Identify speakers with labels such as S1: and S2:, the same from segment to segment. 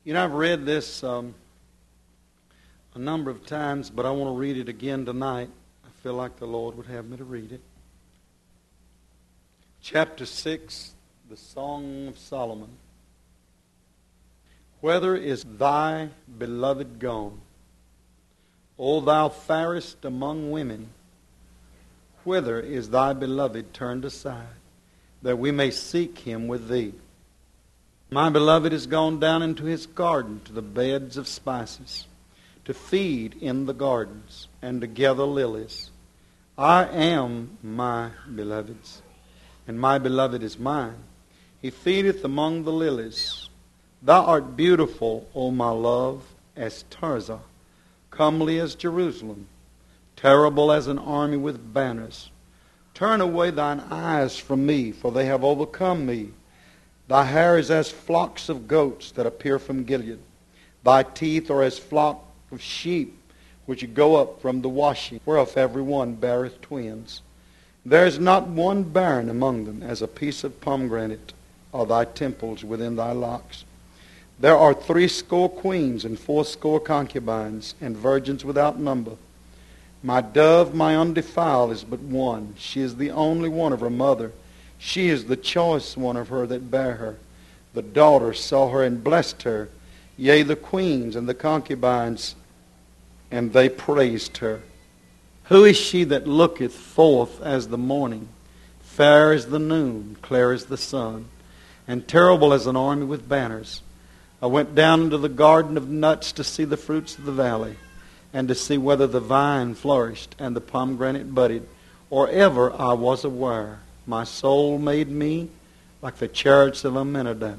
S1: You know, I've read this a number of times, but I want to read it again tonight. I feel like the Lord would have me to read it. Chapter 6, the Song of Solomon. Whither is thy beloved gone, O thou fairest among women? Whither is thy beloved turned aside, that we may seek him with thee? My beloved is gone down into his garden, to the beds of spices, to feed in the gardens, and to gather lilies. I am my beloved's, and my beloved is mine. He feedeth among the lilies. Thou art beautiful, O my love, as Tirzah, comely as Jerusalem, terrible as an army with banners. Turn away thine eyes from me, for they have overcome me. Thy hair is as flocks of goats that appear from Gilead. Thy teeth are as flock of sheep which go up from the washing, whereof every one beareth twins. There is not one barren among them, as a piece of pomegranate are thy temples within thy locks. There are 80 queens and 80 concubines, and virgins without number. My dove, my undefiled, is but one. She is the only one of her mother. She is the choice one of her that bare her. The daughters saw her and blessed her, yea, the queens and the concubines, and they praised her. Who is she that looketh forth as the morning, fair as the noon, clear as the sun, and terrible as an army with banners? I went down into the garden of nuts to see the fruits of the valley, and to see whether the vine flourished and the pomegranate budded, or ever I was aware. My soul made me like the chariots of Amminadab.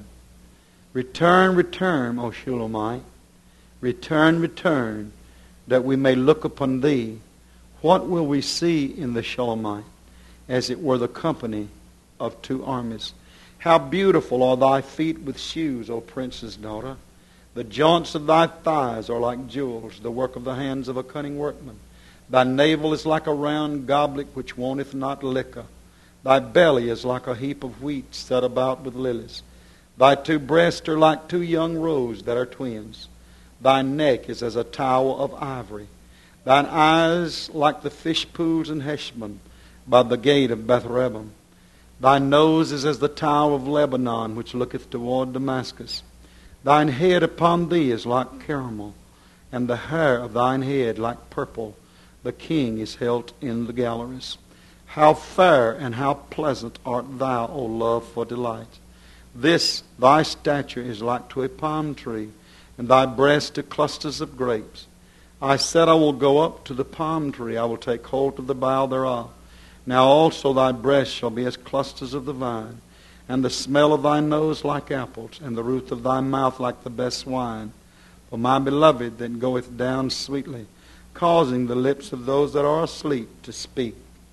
S1: Return, return, O Shulamite. Return, return, that we may look upon thee. What will we see in the Shulamite? As it were the company of 2 armies. How beautiful are thy feet with shoes, O prince's daughter. The joints of thy thighs are like jewels, the work of the hands of a cunning workman. Thy navel is like a round goblet which wanteth not liquor. Thy belly is like a heap of wheat set about with lilies. Thy 2 breasts are like 2 young roes that are twins. Thy neck is as a tower of ivory. Thine eyes like the fish pools in Heshbon, by the gate of Beth-rabim. Thy nose is as the tower of Lebanon, which looketh toward Damascus. Thine head upon thee is like caramel, and the hair of thine head like purple. The king is held in the galleries. How fair and how pleasant art thou, O love, for delight. This thy stature is like to a palm tree, and thy breast to clusters of grapes. I said, I will go up to the palm tree, I will take hold of the bough thereof. Now also thy breasts shall be as clusters of the vine, and the smell of thy nose like apples, and the root of thy mouth like the best wine. For my beloved that goeth down sweetly, causing the lips of those that are asleep to speak.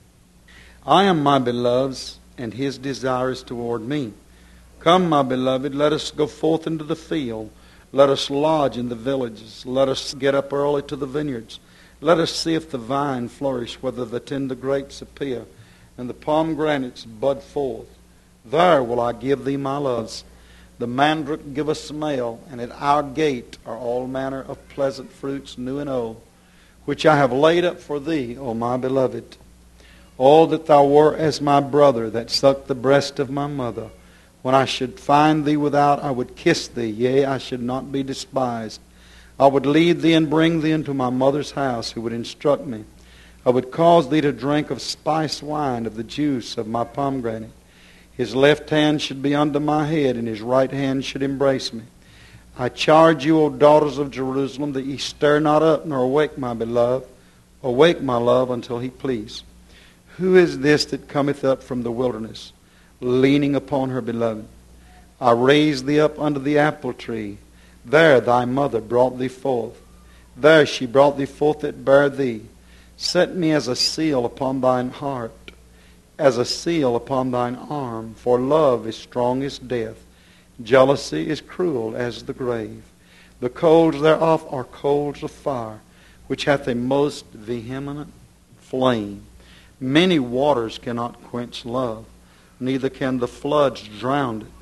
S1: I am my beloved's, and his desire is toward me. Come, my beloved, let us go forth into the field. Let us lodge in the villages. Let us get up early to the vineyards. Let us see if the vine flourish, whether the tender grapes appear, and the pomegranates bud forth. There will I give thee my loves. The mandrake give a smell, and at our gate are all manner of pleasant fruits, new and old, which I have laid up for thee, O my beloved. Oh, that thou wert as my brother, that sucked the breast of my mother. When I should find thee without, I would kiss thee, yea, I should not be despised. I would lead thee and bring thee into my mother's house, who would instruct me. I would cause thee to drink of spiced wine, of the juice of my pomegranate. His left hand should be under my head, and his right hand should embrace me. I charge you, O daughters of Jerusalem, that ye stir not up, nor awake my beloved. Awake, my love, until he please. Who is this that cometh up from the wilderness, leaning upon her beloved? I raised thee up under the apple tree. There thy mother brought thee forth. There she brought thee forth that bare thee. Set me as a seal upon thine heart, as a seal upon thine arm. For love is strong as death. Jealousy is cruel as the grave. The coals thereof are coals of fire, which hath a most vehement flame. Many waters cannot quench love, neither can the floods drown it.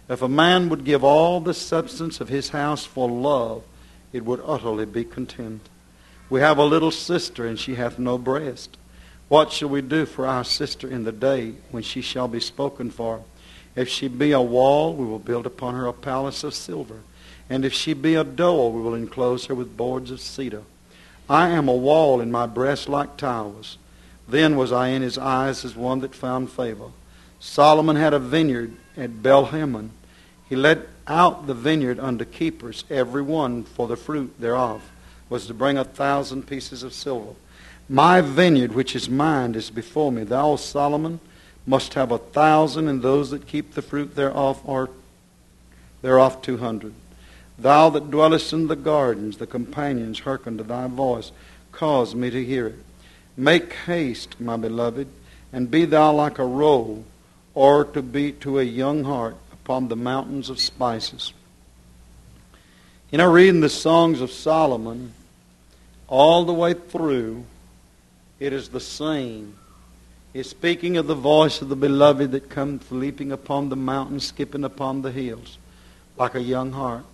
S1: If a man would give all the substance of his house for love, it would utterly be contemned. We have a little sister, and she hath no breast. What shall we do for our sister in the day when she shall be spoken for? If she be a wall, we will build upon her a palace of silver. And if she be a door, we will enclose her with boards of cedar. I am a wall in my breast like towers. Then was I in his eyes as one that found favor. Solomon had a vineyard at Bel-Hamon. He let out the vineyard unto keepers, every one for the fruit thereof was to bring 1,000 pieces of silver. My vineyard, which is mine, is before me. Thou, Solomon, must have 1,000, and those that keep the fruit thereof are thereof 200. Thou that dwellest in the gardens, the companions hearken to thy voice. Cause me to hear it. Make haste, my beloved, and be thou like a roe, or to be to a young hart upon the mountains of spices. You know, reading the Songs of Solomon, all the way through, it is the same. He's speaking of the voice of the beloved that comes leaping upon the mountains, skipping upon the hills, like a young hart.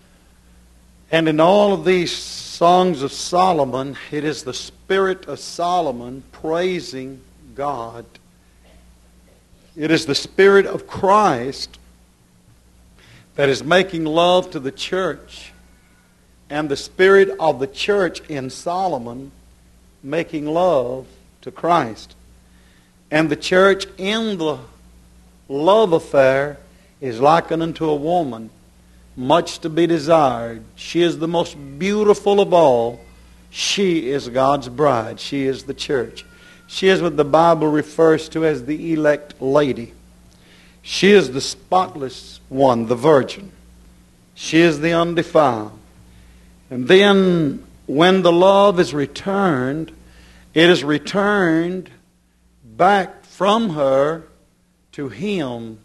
S1: And in all of these Songs of Solomon, it is the spirit of Solomon praising God. It is the Spirit of Christ that is making love to the church, and the Spirit of the church in Solomon making love to Christ. And the church in the love affair is likened unto a woman, much to be desired. She is the most beautiful of all. She is God's bride. She is the church. She is what the Bible refers to as the elect lady. She is the spotless one, the virgin. She is the undefiled. And then when the love is returned, it is returned back from her to Him.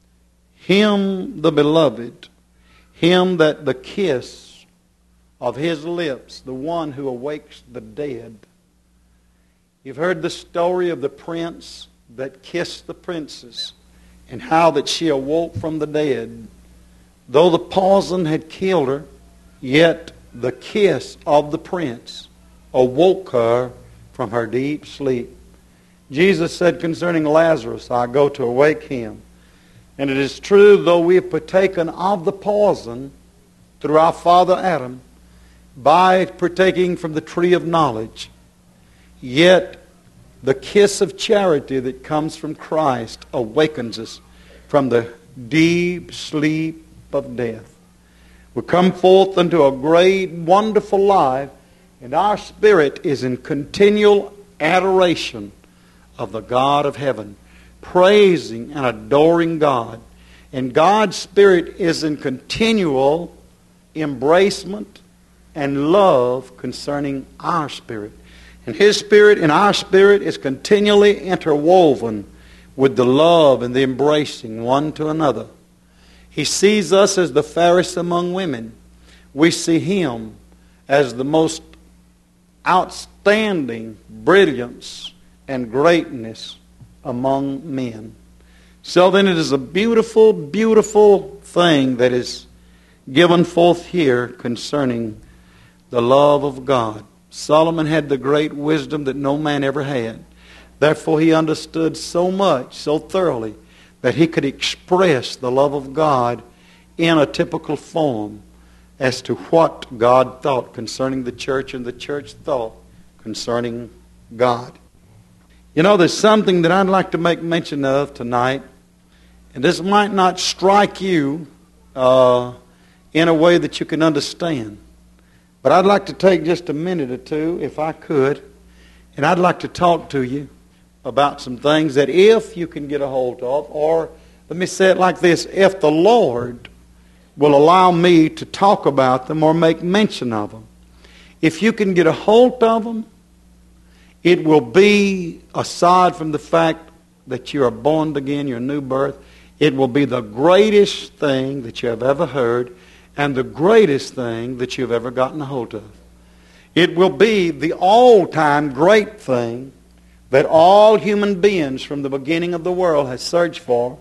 S1: Him the beloved. Him that the kiss of His lips, the one who awakes the dead. You've heard the story of the prince that kissed the princess, and how that she awoke from the dead. Though the poison had killed her, yet the kiss of the prince awoke her from her deep sleep. Jesus said concerning Lazarus, I go to awake him. And it is true, though we have partaken of the poison through our father Adam, by partaking from the tree of knowledge, yet the kiss of charity that comes from Christ awakens us from the deep sleep of death. We come forth unto a great, wonderful life, and our spirit is in continual adoration of the God of heaven, praising and adoring God. And God's Spirit is in continual embracement and love concerning our spirit. And His Spirit and our spirit is continually interwoven with the love and the embracing one to another. He sees us as the fairest among women. We see Him as the most outstanding brilliance and greatness among men. So then it is a beautiful, beautiful thing that is given forth here concerning the love of God. Solomon had the great wisdom that no man ever had. Therefore he understood so much, so thoroughly, that he could express the love of God in a typical form as to what God thought concerning the church and the church thought concerning God. You know, there's something that I'd like to make mention of tonight, and this might not strike you in a way that you can understand. But I'd like to take just a minute or two, if I could, and I'd like to talk to you about some things that if you can get a hold of, or let me say it like this, if the Lord will allow me to talk about them or make mention of them, if you can get a hold of them, it will be, aside from the fact that you are born again, your new birth, it will be the greatest thing that you have ever heard and the greatest thing that you've ever gotten a hold of. It will be the all-time great thing that all human beings from the beginning of the world has searched for,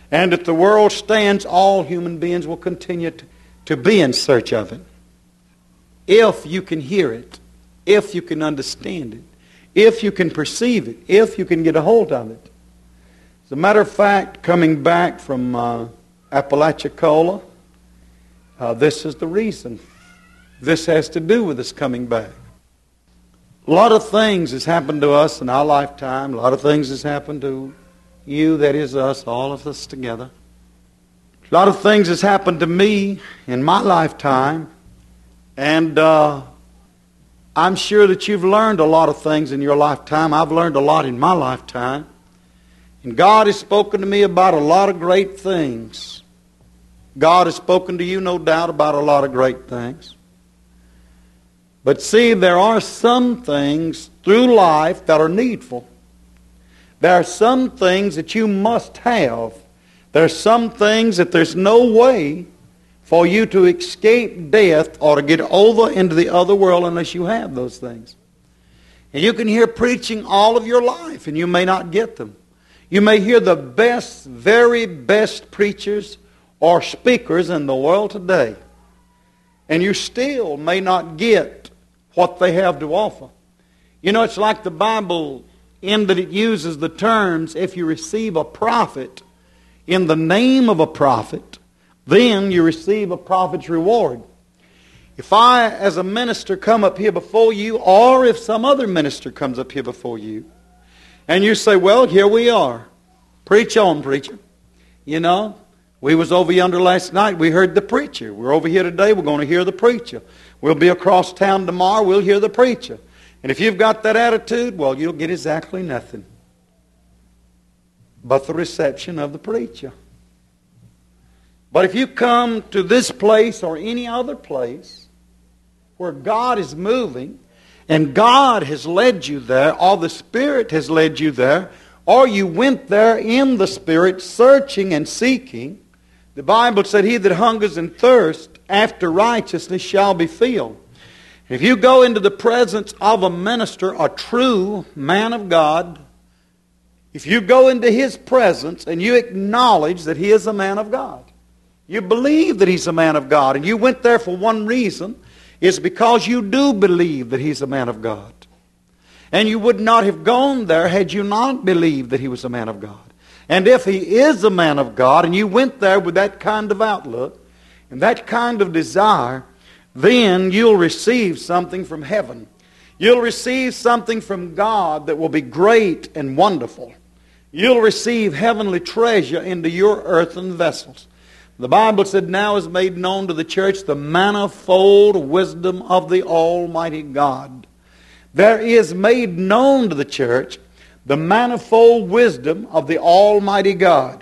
S1: And if the world stands, all human beings will continue to be in search of it. If you can hear it, if you can understand it, if you can perceive it, if you can get a hold of it. As a matter of fact, coming back from Apalachicola, this is the reason. This has to do with us coming back. A lot of things has happened to us in our lifetime. A lot of things has happened to you, that is us, all of us together. A lot of things has happened to me in my lifetime. And I'm sure that you've learned a lot of things in your lifetime. I've learned a lot in my lifetime. And God has spoken to me about a lot of great things. God has spoken to you, no doubt, about a lot of great things. But see, there are some things through life that are needful. There are some things that you must have. There are some things that there's no way for you to escape death or to get over into the other world unless you have those things. And you can hear preaching all of your life and you may not get them. You may hear the best, very best preachers or speakers in the world today, and you still may not get what they have to offer. You know, it's like the Bible in that it uses the terms, if you receive a prophet in the name of a prophet, then you receive a prophet's reward. If I, as a minister, come up here before you, or if some other minister comes up here before you, and you say, well, here we are. Preach on, preacher. You know, we was over yonder last night. We heard the preacher. We're over here today. We're going to hear the preacher. We'll be across town tomorrow. We'll hear the preacher. And if you've got that attitude, well, you'll get exactly nothing but the reception of the preacher. But if you come to this place or any other place where God is moving, and God has led you there, or the Spirit has led you there, or you went there in the Spirit searching and seeking, the Bible said, he that hungers and thirsts after righteousness shall be filled. If you go into the presence of a minister, a true man of God, if you go into his presence and you acknowledge that he is a man of God, you believe that he's a man of God, and you went there for one reason, it's because you do believe that he's a man of God. And you would not have gone there had you not believed that he was a man of God. And if he is a man of God, and you went there with that kind of outlook and that kind of desire, then you'll receive something from heaven. You'll receive something from God that will be great and wonderful. You'll receive heavenly treasure into your earthen vessels. The Bible said, now is made known to the church the manifold wisdom of the Almighty God. There is made known to the church the manifold wisdom of the Almighty God.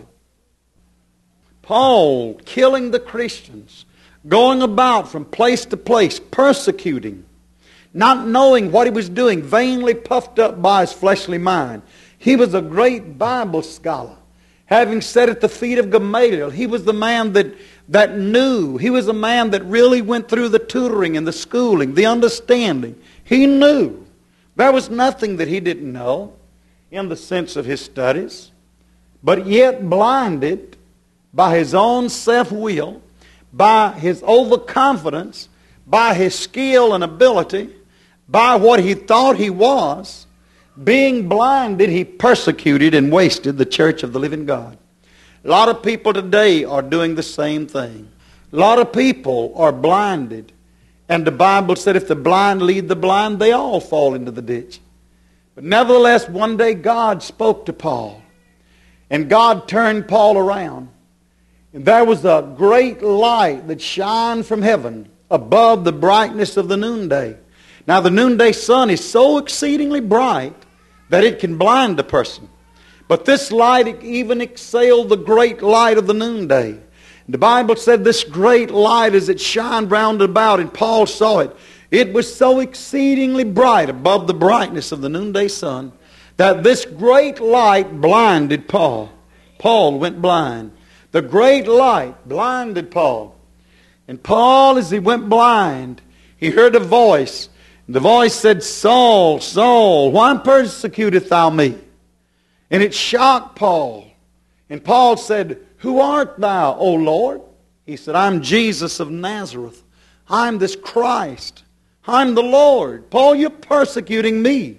S1: Paul killing the Christians, going about from place to place, persecuting, not knowing what he was doing, vainly puffed up by his fleshly mind. He was a great Bible scholar. Having sat at the feet of Gamaliel, he was the man that knew. He was a man that really went through the tutoring and the schooling, the understanding. He knew. There was nothing that he didn't know in the sense of his studies. But yet blinded by his own self-will, by his overconfidence, by his skill and ability, by what he thought he was, being blinded, he persecuted and wasted the church of the living God. A lot of people today are doing the same thing. A lot of people are blinded. And the Bible said if the blind lead the blind, they all fall into the ditch. But nevertheless, one day God spoke to Paul. And God turned Paul around. And there was a great light that shined from heaven above the brightness of the noonday. Now the noonday sun is so exceedingly bright that it can blind a person. But this light even excelled the great light of the noonday. The Bible said this great light as it shined round about, and Paul saw it. It was so exceedingly bright above the brightness of the noonday sun that this great light blinded Paul. Paul went blind. The great light blinded Paul. And Paul, as he went blind, he heard a voice. The voice said, Saul, Saul, why persecutest thou me? And it shocked Paul. And Paul said, "Who art thou, O Lord?" He said, "I'm Jesus of Nazareth. I'm this Christ. I'm the Lord. Paul, you're persecuting me."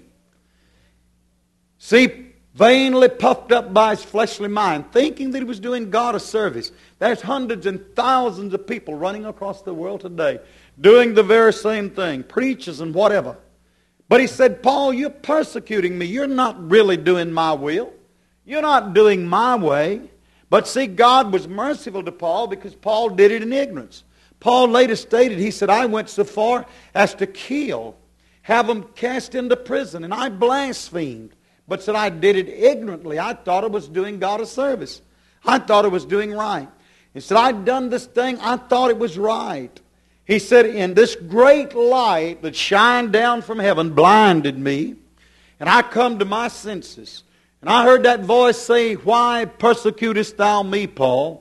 S1: See, vainly puffed up by his fleshly mind, thinking that he was doing God a service. There's hundreds and thousands of people running across the world today doing the very same thing, preachers and whatever. But he said, "Paul, you're persecuting me. You're not really doing my will. You're not doing my way." But see, God was merciful to Paul because Paul did it in ignorance. Paul later stated, he said, "I went so far as to kill, have them cast into prison, and I blasphemed. But said I did it ignorantly. I thought I was doing God a service. I thought I was doing right." He said, "I'd done this thing. I thought it was right." He said, "In this great light that shined down from heaven blinded me, and I come to my senses. And I heard that voice say, 'Why persecutest thou me, Paul?'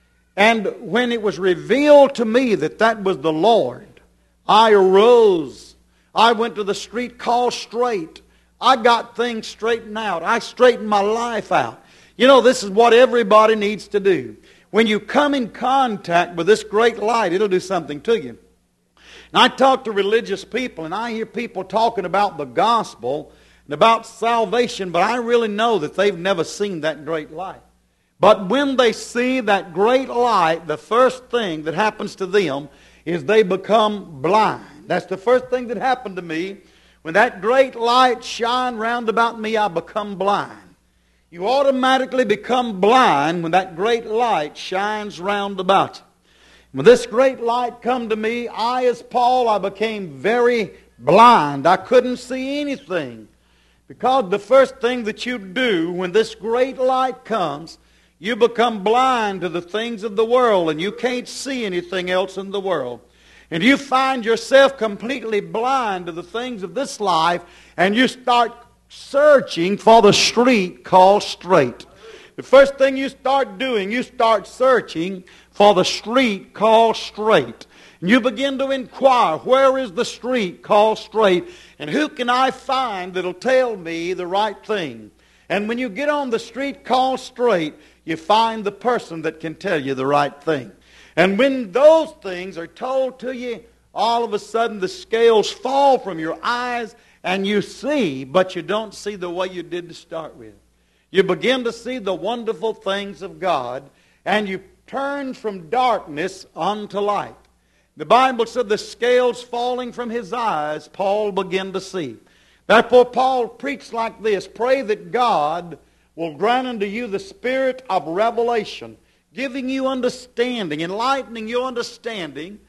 S1: And when it was revealed to me that that was the Lord, I arose. I went to the street called Straight. I got things straightened out. I straightened my life out." You know, this is what everybody needs to do. When you come in contact with this great light, it'll do something to you. And I talk to religious people, and I hear people talking about the gospel and about salvation, but I really know that they've never seen that great light. But when they see that great light, the first thing that happens to them is they become blind. That's the first thing that happened to me. When that great light shined round about me, I become blind. You automatically become blind when that great light shines round about you. When this great light come to me, as Paul, I became very blind. I couldn't see anything. Because the first thing that you do when this great light comes, you become blind to the things of the world, and you can't see anything else in the world. And you find yourself completely blind to the things of this life, and you start searching for the street called straight. The first thing you start doing, you start searching for the street called straight. And you begin to inquire, where is the street called straight? And who can I find that'll tell me the right thing? And when you get on the street called straight, you find the person that can tell you the right thing. And when those things are told to you, all of a sudden the scales fall from your eyes and you see, but you don't see the way you did to start with. You begin to see the wonderful things of God, and you turn from darkness unto light. The Bible said the scales falling from his eyes, Paul began to see. Therefore Paul preached like this: "Pray that God will grant unto you the spirit of revelation, giving you understanding, enlightening your understanding,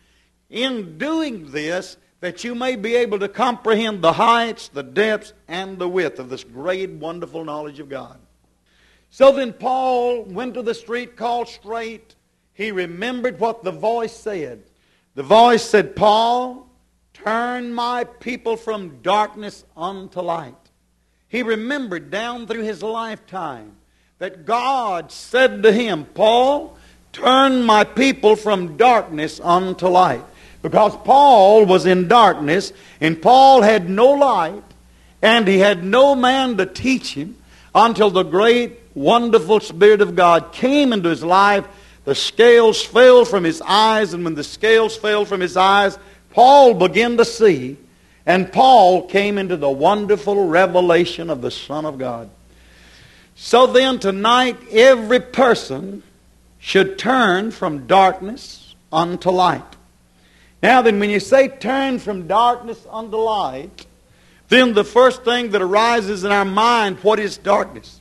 S1: in doing this, that you may be able to comprehend the heights, the depths, and the width of this great, wonderful knowledge of God." So then Paul went to the street called Straight. He remembered what the voice said. The voice said, "Paul, turn my people from darkness unto light." He remembered down through his lifetime that God said to him, "Paul, turn my people from darkness unto light." Because Paul was in darkness, and Paul had no light, and he had no man to teach him until the great, wonderful Spirit of God came into his life. The scales fell from his eyes, and when the scales fell from his eyes, Paul began to see, and Paul came into the wonderful revelation of the Son of God. So then tonight, every person should turn from darkness unto light. Now then, when you say turn from darkness unto light, then the first thing that arises in our mind, what is darkness?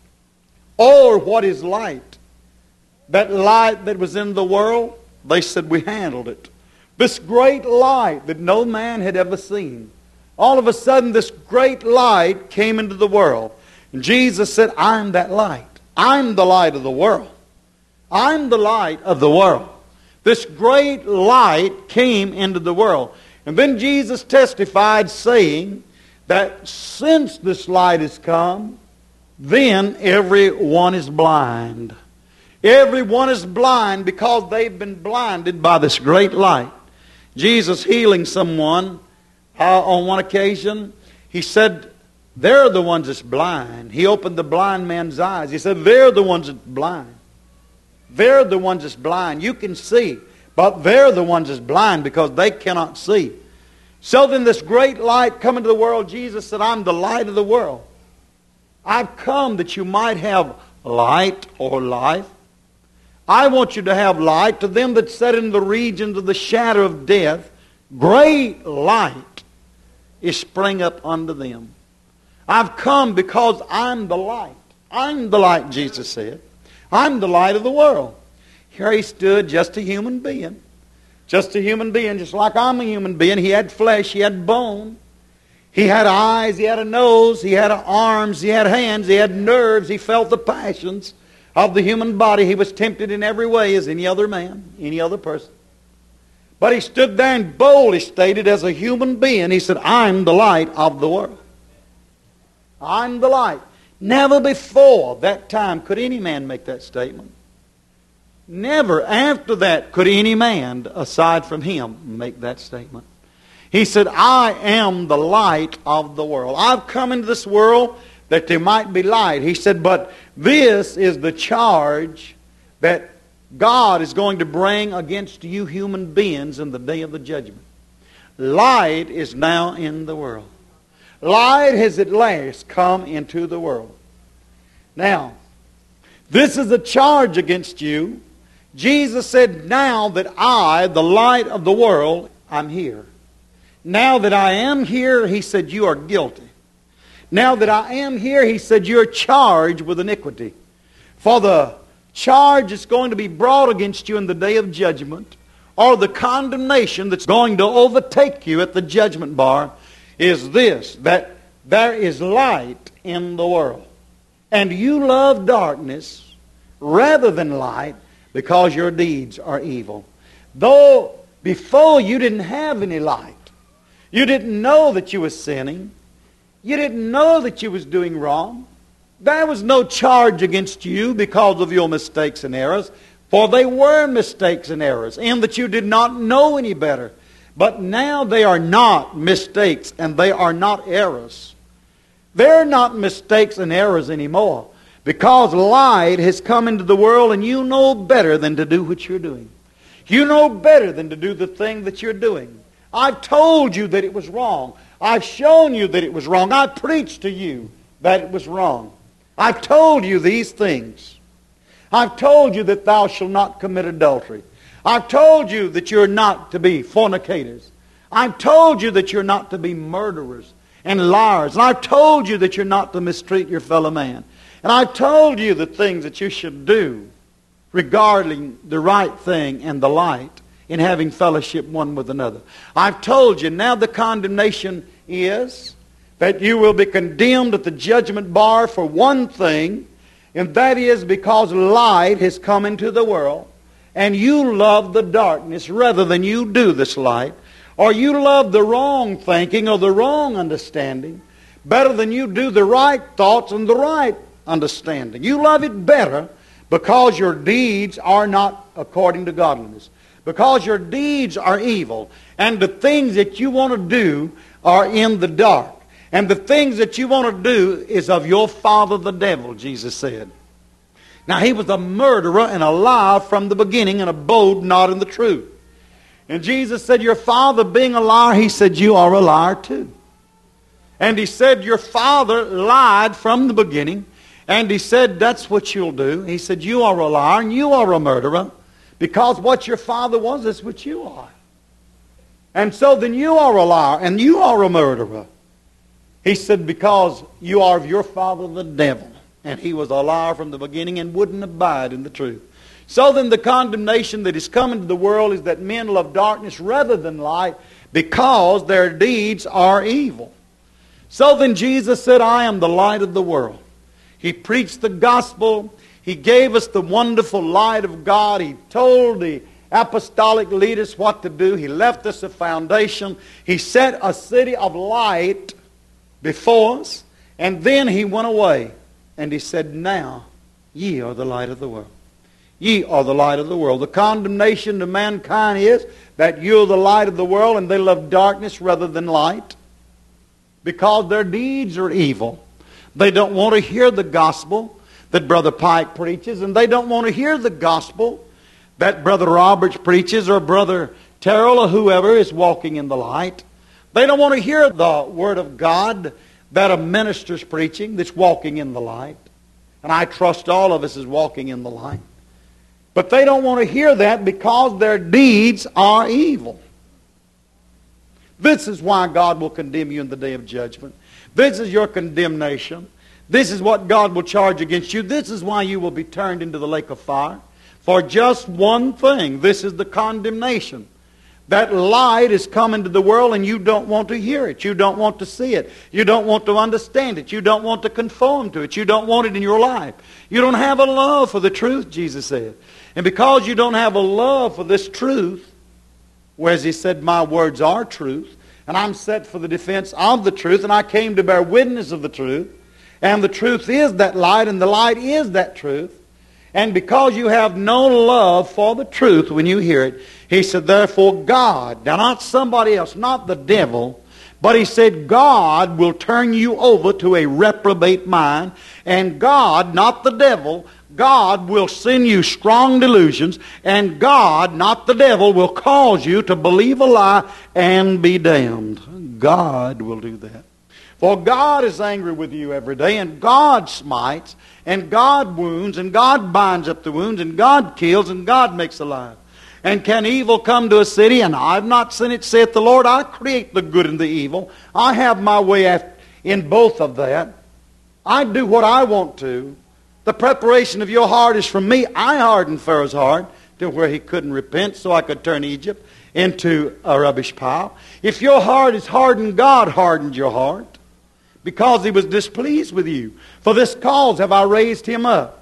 S1: Or what is light? That light that was in the world, they said we handled it. This great light that no man had ever seen. All of a sudden, this great light came into the world. And Jesus said, "I'm that light. I'm the light of the world. I'm the light of the world." This great light came into the world. And then Jesus testified, saying that since this light has come, then everyone is blind. Everyone is blind because they've been blinded by this great light. Jesus healing someone on one occasion, he said, "They're the ones that's blind." He opened the blind man's eyes. He said, "They're the ones that's blind." They're the ones that's blind. You can see, but they're the ones that's blind because they cannot see. So then this great light come into the world. Jesus said, I'm the light of the world. I've come that you might have light or life. I want you to have light. To them that sit in the regions of the shadow of death, great light is spring up unto them. I've come because I'm the light. I'm the light, Jesus said. I'm the light of the world. Here he stood, just a human being. Just a human being, just like I'm a human being. He had flesh, he had bone. He had eyes, he had a nose, he had arms, he had hands, he had nerves. He felt the passions of the human body. He was tempted in every way as any other man, any other person. But he stood there and boldly stated as a human being, he said, I'm the light of the world. I'm the light. Never before that time could any man make that statement. Never after that could any man, aside from him, make that statement. He said, I am the light of the world. I've come into this world that there might be light. He said, but this is the charge that God is going to bring against you human beings in the day of the judgment. Light is now in the world. Light has at last come into the world. Now, this is a charge against you. Jesus said, now that I, the light of the world, I'm here. Now that I am here, he said, you are guilty. Now that I am here, he said, you're charged with iniquity. For the charge that's going to be brought against you in the day of judgment, or the condemnation that's going to overtake you at the judgment bar, is this, that there is light in the world. And you love darkness rather than light because your deeds are evil. Though before you didn't have any light, you didn't know that you were sinning, you didn't know that you was doing wrong, there was no charge against you because of your mistakes and errors, for they were mistakes and errors, in that you did not know any better. But now they are not mistakes and they are not errors. They're not mistakes and errors anymore, because light has come into the world and you know better than to do what you're doing. You know better than to do the thing that you're doing. I've told you that it was wrong. I've shown you that it was wrong. I've preached to you that it was wrong. I've told you these things. I've told you that thou shalt not commit adultery. I've told you that you're not to be fornicators. I've told you that you're not to be murderers and liars. And I've told you that you're not to mistreat your fellow man. And I've told you the things that you should do regarding the right thing and the light in having fellowship one with another. I've told you. Now the condemnation is that you will be condemned at the judgment bar for one thing, and that is because light has come into the world, and you love the darkness rather than you do this light, or you love the wrong thinking or the wrong understanding better than you do the right thoughts and the right understanding. You love it better because your deeds are not according to godliness, because your deeds are evil, and the things that you want to do are in the dark. And the things that you want to do is of your father the devil, Jesus said. Now he was a murderer and a liar from the beginning and abode not in the truth. And Jesus said, your father being a liar, he said, you are a liar too. And he said, your father lied from the beginning. And he said, that's what you'll do. He said, you are a liar and you are a murderer, because what your father was is what you are. And so then you are a liar and you are a murderer. He said, because you are of your father the devil. And he was a liar from the beginning and wouldn't abide in the truth. So then the condemnation that is coming to the world is that men love darkness rather than light, because their deeds are evil. So then Jesus said, I am the light of the world. He preached the gospel. He gave us the wonderful light of God. He told the apostolic leaders what to do. He left us a foundation. He set a city of light before us. And then he went away. And he said, now ye are the light of the world. Ye are the light of the world. The condemnation to mankind is that you're the light of the world and they love darkness rather than light, because their deeds are evil. They don't want to hear the gospel. that Brother Pike preaches, and they don't want to hear the gospel that Brother Roberts preaches or Brother Terrell or whoever is walking in the light. They don't want to hear the Word of God that a minister's preaching that's walking in the light. And I trust all of us is walking in the light. But they don't want to hear that because their deeds are evil. This is why God will condemn you in the day of judgment. This is your condemnation. This is what God will charge against you. This is why you will be turned into the lake of fire. For just one thing, this is the condemnation. That light is come into the world and you don't want to hear it. You don't want to see it. You don't want to understand it. You don't want to conform to it. You don't want it in your life. You don't have a love for the truth, Jesus said. And because you don't have a love for this truth, whereas He said, my words are truth, and I'm set for the defense of the truth, and I came to bear witness of the truth, and the truth is that light, and the light is that truth. And because you have no love for the truth when you hear it, He said, therefore God, now not somebody else, not the devil, but He said God will turn you over to a reprobate mind, and God, not the devil, God will send you strong delusions, and God, not the devil, will cause you to believe a lie and be damned. God will do that. For God is angry with you every day, and God smites, and God wounds, and God binds up the wounds, and God kills, and God makes alive. And can evil come to a city? And I've not seen it, saith the Lord. I create the good and the evil. I have my way in both of that. I do what I want to. The preparation of your heart is from me. I hardened Pharaoh's heart to where he couldn't repent, so I could turn Egypt into a rubbish pile. If your heart is hardened, God hardened your heart, because He was displeased with you. For this cause have I raised him up.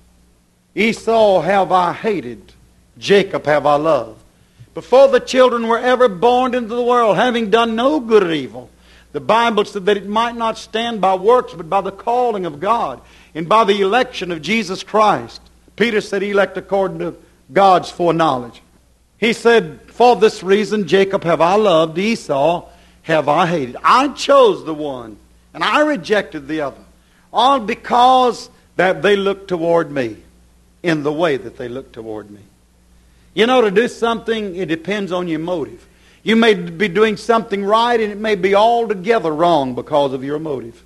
S1: Esau have I hated, Jacob have I loved. Before the children were ever born into the world, having done no good or evil, the Bible said that it might not stand by works, but by the calling of God, and by the election of Jesus Christ. Peter said, elect according to God's foreknowledge. He said, for this reason Jacob have I loved, Esau have I hated. I chose the one, and I rejected the other, all because that they looked toward me in the way that they looked toward me. You know, to do something, it depends on your motive. You may be doing something right, and it may be altogether wrong because of your motive.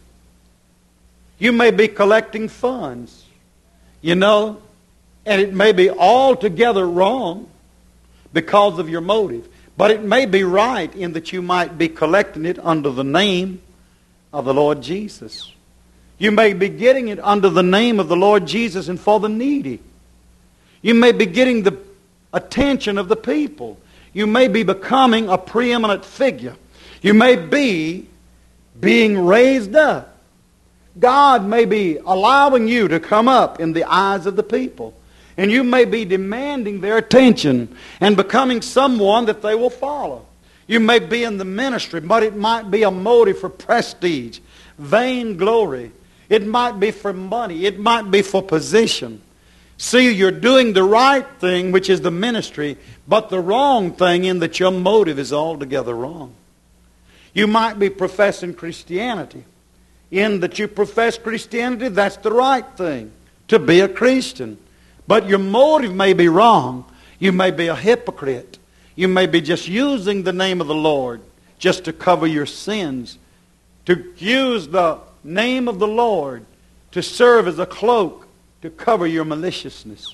S1: You may be collecting funds, you know, and it may be altogether wrong because of your motive. But it may be right in that you might be collecting it under the name of the Lord Jesus. You may be getting it under the name of the Lord Jesus and for the needy. You may be getting the attention of the people. You may be becoming a preeminent figure. You may be being raised up. God may be allowing you to come up in the eyes of the people. And you may be demanding their attention and becoming someone that they will follow. You may be in the ministry, but it might be a motive for prestige, vain glory. It might be for money. It might be for position. See, you're doing the right thing, which is the ministry, but the wrong thing in that your motive is altogether wrong. You might be professing Christianity. In that you profess Christianity, that's the right thing, to be a Christian. But your motive may be wrong. You may be a hypocrite. You may be just using the name of the Lord just to cover your sins. To use the name of the Lord to serve as a cloak to cover your maliciousness.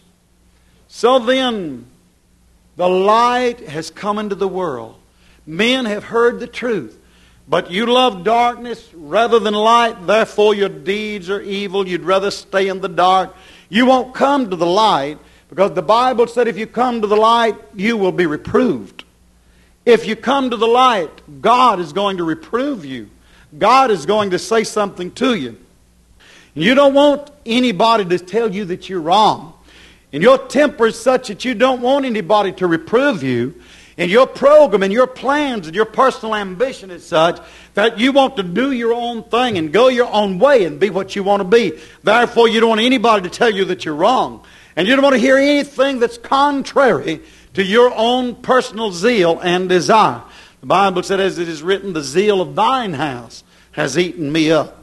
S1: So then, the light has come into the world. Men have heard the truth. But you love darkness rather than light, therefore your deeds are evil. You'd rather stay in the dark. You won't come to the light because the Bible said if you come to the light, you will be reproved. If you come to the light, God is going to reprove you. God is going to say something to you. You don't want anybody to tell you that you're wrong. And your temper is such that you don't want anybody to reprove you. And your program and your plans and your personal ambition is such that you want to do your own thing and go your own way and be what you want to be. Therefore, you don't want anybody to tell you that you're wrong. And you don't want to hear anything that's contrary to your own personal zeal and desire. The Bible said, as it is written, the zeal of thine house has eaten me up.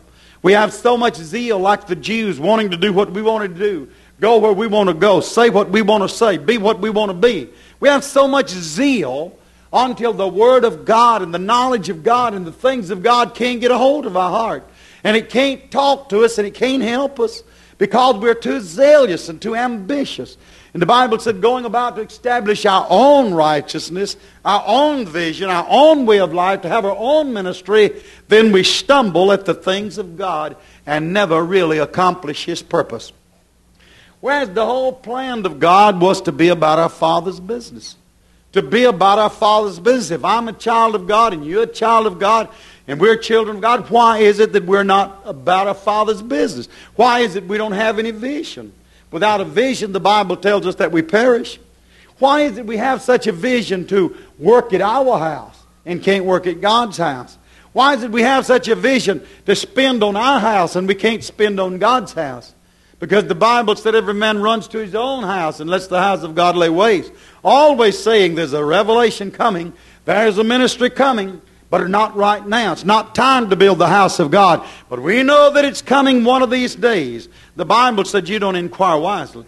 S1: We have so much zeal like the Jews, wanting to do what we want to do, go where we want to go, say what we want to say, be what we want to be. We have so much zeal until the Word of God and the knowledge of God and the things of God can't get a hold of our heart. And it can't talk to us and it can't help us because we're too zealous and too ambitious. And the Bible said going about to establish our own righteousness, our own vision, our own way of life, to have our own ministry, then we stumble at the things of God and never really accomplish His purpose. Whereas the whole plan of God was to be about our Father's business. To be about our Father's business. If I'm a child of God and you're a child of God and we're children of God, why is it that we're not about our Father's business? Why is it we don't have any vision? Without a vision, the Bible tells us that we perish. Why is it we have such a vision to work at our house and can't work at God's house? Why is it we have such a vision to spend on our house and we can't spend on God's house? Because the Bible said every man runs to his own house and lets the house of God lay waste. Always saying there's a revelation coming, there's a ministry coming, but not right now. It's not time to build the house of God. But we know that it's coming one of these days. The Bible said you don't inquire wisely.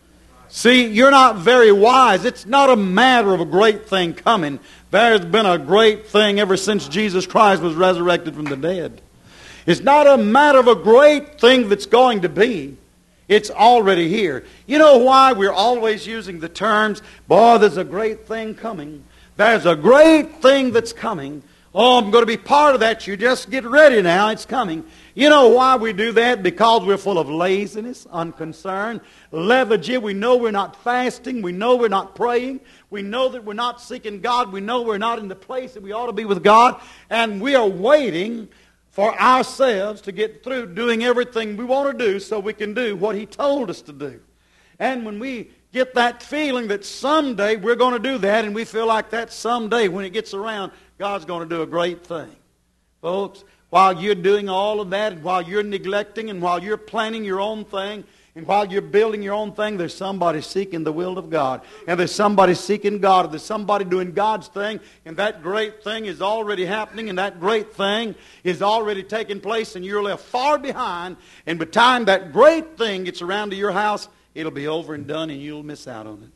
S1: See, you're not very wise. It's not a matter of a great thing coming. There's been a great thing ever since Jesus Christ was resurrected from the dead. It's not a matter of a great thing that's going to be. It's already here. You know why we're always using the terms, boy, there's a great thing coming. There's a great thing that's coming. Oh, I'm going to be part of that. You just get ready now. It's coming. You know why we do that? Because we're full of laziness, unconcern, lethargy. We know we're not fasting. We know we're not praying. We know that we're not seeking God. We know we're not in the place that we ought to be with God. And we are waiting for ourselves to get through doing everything we want to do so we can do what He told us to do. And when we get that feeling that someday we're going to do that, and we feel like that someday when it gets around, God's going to do a great thing. Folks, while you're doing all of that, and while you're neglecting, and while you're planning your own thing, and while you're building your own thing, there's somebody seeking the will of God. And there's somebody seeking God. And there's somebody doing God's thing. And that great thing is already happening. And that great thing is already taking place. And you're left far behind. And by the time that great thing gets around to your house, it'll be over and done and you'll miss out on it.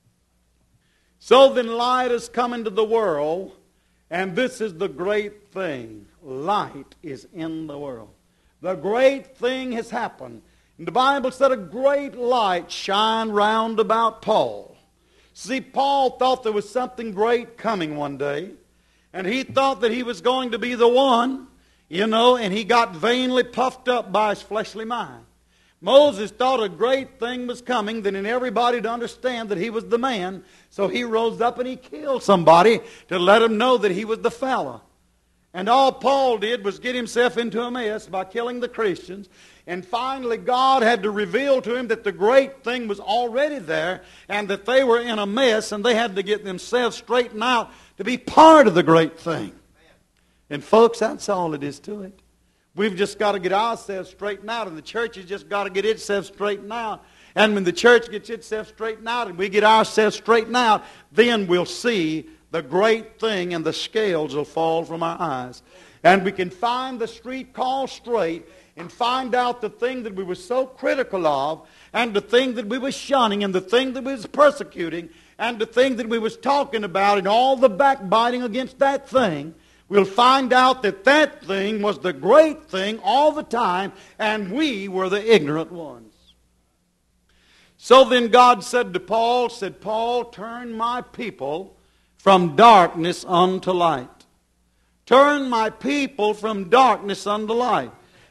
S1: So then light has come into the world. And this is the great thing. Light is in the world. The great thing has happened. And the Bible said a great light shined round about Paul. See, Paul thought there was something great coming one day. And he thought that he was going to be the one, and he got vainly puffed up by his fleshly mind. Moses thought a great thing was coming, then in everybody to understand that he was the man. So he rose up and he killed somebody to let him know that he was the fella. And all Paul did was get himself into a mess by killing the Christians. And finally God had to reveal to him that the great thing was already there and that they were in a mess and they had to get themselves straightened out to be part of the great thing. And folks, that's all it is to it. We've just got to get ourselves straightened out, and the church has just got to get itself straightened out. And when the church gets itself straightened out and we get ourselves straightened out, then we'll see the great thing and the scales will fall from our eyes. And we can find the street called straight and find out the thing that we were so critical of, and the thing that we were shunning, and the thing that we was persecuting, and the thing that we was talking about, and all the backbiting against that thing. We'll find out that that thing was the great thing all the time, and we were the ignorant ones. So then God said to Paul, Paul, turn my people from darkness unto light. Turn my people from darkness unto light.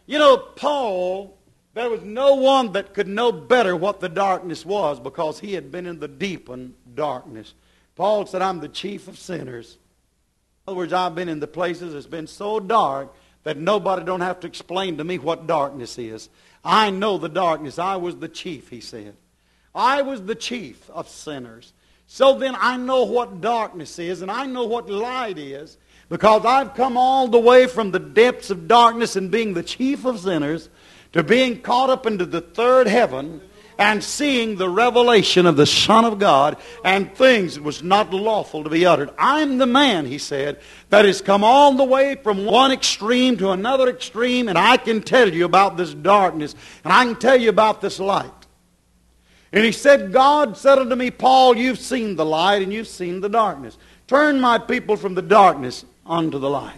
S1: Paul, there was no one that could know better what the darkness was because he had been in the deepened darkness. Paul said, I'm the chief of sinners. In other words, I've been in the places that's been so dark that nobody don't have to explain to me what darkness is. I know the darkness. I was the chief, he said. I was the chief of sinners. So then I know what darkness is and I know what light is because I've come all the way from the depths of darkness and being the chief of sinners to being caught up into the third heaven and seeing the revelation of the Son of God and things that was not lawful to be uttered. I'm the man, he said, that has come all the way from one extreme to another extreme, and I can tell you about this darkness, and I can tell you about this light. And he said, God said unto me, Paul, you've seen the light and you've seen the darkness. Turn my people from the darkness unto the light.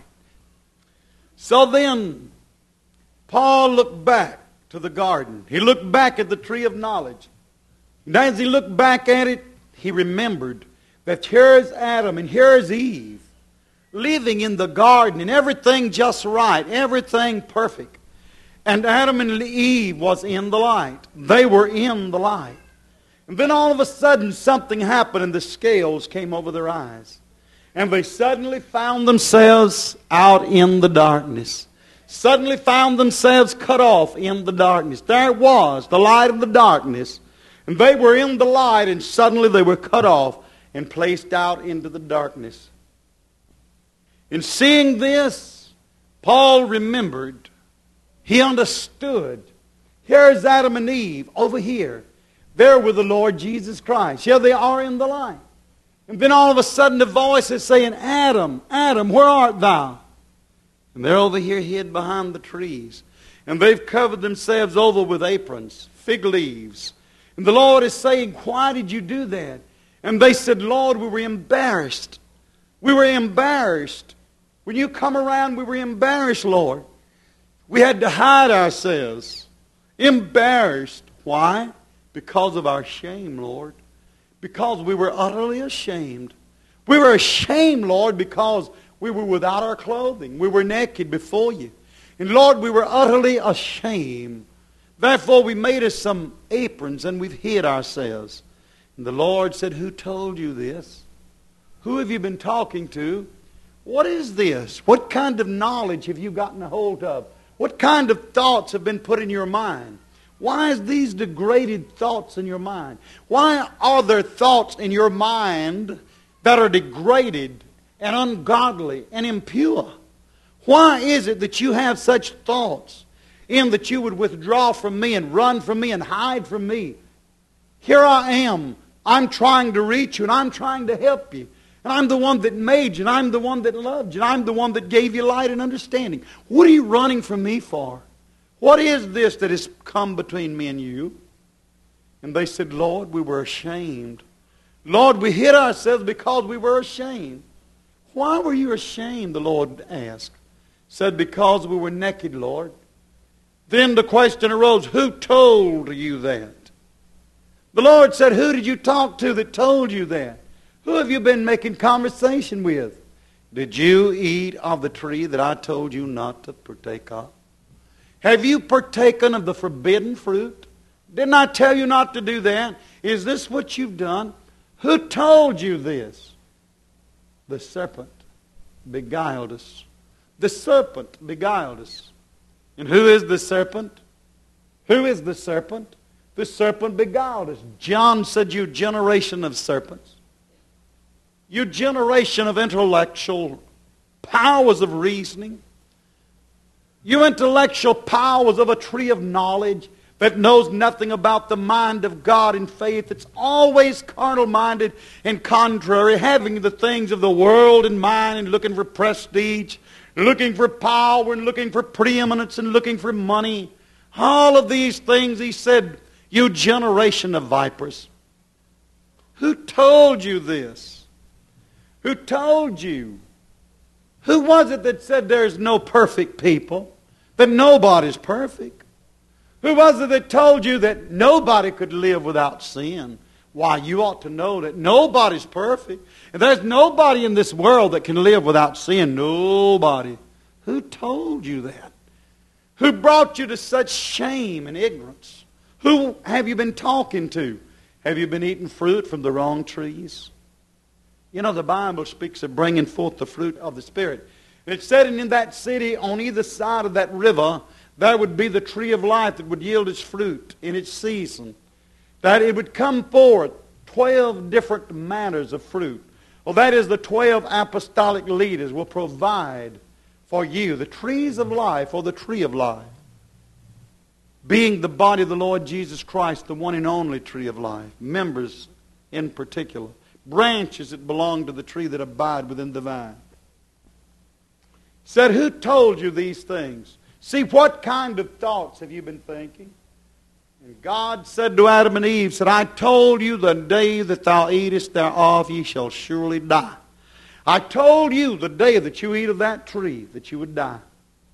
S1: So then, Paul looked back to the garden. He looked back at the tree of knowledge. And as he looked back at it, he remembered that here's Adam and here's Eve living in the garden and everything just right, everything perfect. And Adam and Eve was in the light. They were in the light. And then all of a sudden something happened and the scales came over their eyes. And they suddenly found themselves out in the darkness. Suddenly found themselves cut off in the darkness. There it was, the light of the darkness. And they were in the light, and suddenly they were cut off and placed out into the darkness. In seeing this, Paul remembered, he understood. Here's Adam and Eve over here. They're with the Lord Jesus Christ. Here they are in the light. And then all of a sudden the voice is saying, Adam, Adam, where art thou? And they're over here hid behind the trees. And they've covered themselves over with aprons, fig leaves. And the Lord is saying, why did you do that? And they said, Lord, we were embarrassed. We were embarrassed. When you come around, we were embarrassed, Lord. We had to hide ourselves. Embarrassed. Why? Because of our shame, Lord. Because we were utterly ashamed. We were ashamed, Lord, because we were without our clothing. We were naked before you. And Lord, we were utterly ashamed. Therefore, we made us some aprons and we've hid ourselves. And the Lord said, who told you this? Who have you been talking to? What is this? What kind of knowledge have you gotten a hold of? What kind of thoughts have been put in your mind? Why is these degraded thoughts in your mind? Why are there thoughts in your mind that are degraded and ungodly and impure? Why is it that you have such thoughts in that you would withdraw from me and run from me and hide from me? Here I am. I'm trying to reach you and I'm trying to help you. And I'm the one that made you and I'm the one that loved you and I'm the one that gave you light and understanding. What are you running from me for? What is this that has come between me and you? And they said, Lord, we were ashamed. Lord, we hid ourselves because we were ashamed. Why were you ashamed, the Lord asked. Said, because we were naked, Lord. Then the question arose, who told you that? The Lord said, who did you talk to that told you that? Who have you been making conversation with? Did you eat of the tree that I told you not to partake of? Have you partaken of the forbidden fruit? Didn't I tell you not to do that? Is this what you've done? Who told you this? The serpent beguiled us. The serpent beguiled us. And who is the serpent? Who is the serpent? The serpent beguiled us. John said, you generation of serpents. You generation of intellectual powers of reasoning. You intellectual powers of a tree of knowledge that knows nothing about the mind of God and faith. It's always carnal-minded and contrary, having the things of the world in mind and looking for prestige, looking for power and looking for preeminence and looking for money. All of these things, he said, you generation of vipers. Who told you this? Who told you? Who was it that said there's no perfect people? That nobody's perfect? Who was it that told you that nobody could live without sin? Why, you ought to know that nobody's perfect. And there's nobody in this world that can live without sin. Nobody. Who told you that? Who brought you to such shame and ignorance? Who have you been talking to? Have you been eating fruit from the wrong trees? You know, the Bible speaks of bringing forth the fruit of the Spirit. It said in that city, on either side of that river, there would be the tree of life that would yield its fruit in its season. That it would come forth 12 different manners of fruit. Well, that is the 12 apostolic leaders will provide for you the trees of life or the tree of life. being the body of the Lord Jesus Christ, the one and only tree of life, members in particular, branches that belong to the tree that abide within the vine. Said, who told you these things? See, what kind of thoughts have you been thinking? And God said to Adam and Eve, said, I told you the day that thou eatest thereof, ye shall surely die. I told you the day that you eat of that tree that you would die.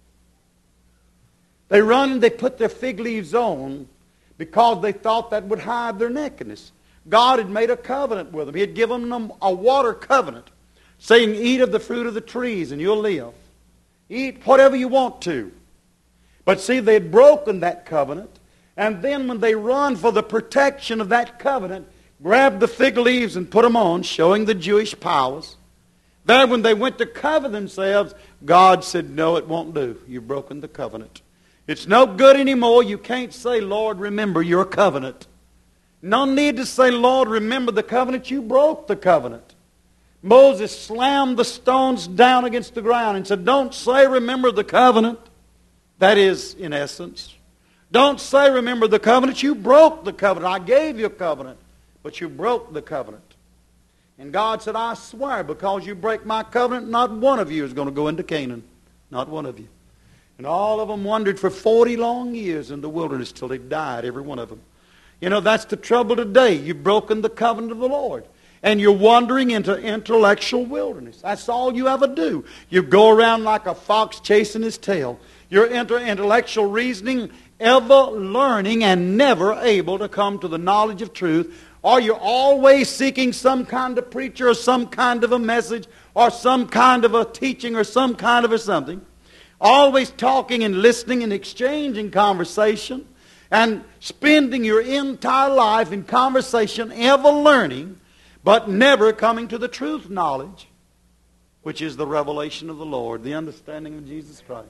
S1: They run and they put their fig leaves on because they thought that would hide their nakedness. God had made a covenant with them. He had given them a water covenant, saying, eat of the fruit of the trees and you'll live. Eat whatever you want to. But see, they had broken that covenant. And then when they run for the protection of that covenant, grabbed the fig leaves and put them on, showing the Jewish powers. There, when they went to cover themselves, God said, no, it won't do. You've broken the covenant. It's no good anymore. You can't say, Lord, remember your covenant. No need to say, Lord, remember the covenant. You broke the covenant. Moses slammed the stones down against the ground and said, don't say, remember the covenant. That is, in essence, don't say, remember the covenant. You broke the covenant. I gave you a covenant, but you broke the covenant. And God said, I swear, because you break my covenant, not one of you is going to go into Canaan. Not one of you. And all of them wandered for 40 long years in the wilderness till they died, every one of them. You know, that's the trouble today. You've broken the covenant of the Lord. And you're wandering into intellectual wilderness. That's all you ever do. You go around like a fox chasing his tail. You're into intellectual reasoning, ever learning and never able to come to the knowledge of truth. Or you're always seeking some kind of preacher or some kind of a message or some kind of a teaching or some kind of a something. Always talking and listening and exchanging conversation and spending your entire life in conversation, ever learning, but never coming to the truth knowledge, which is the revelation of the Lord, the understanding of Jesus Christ.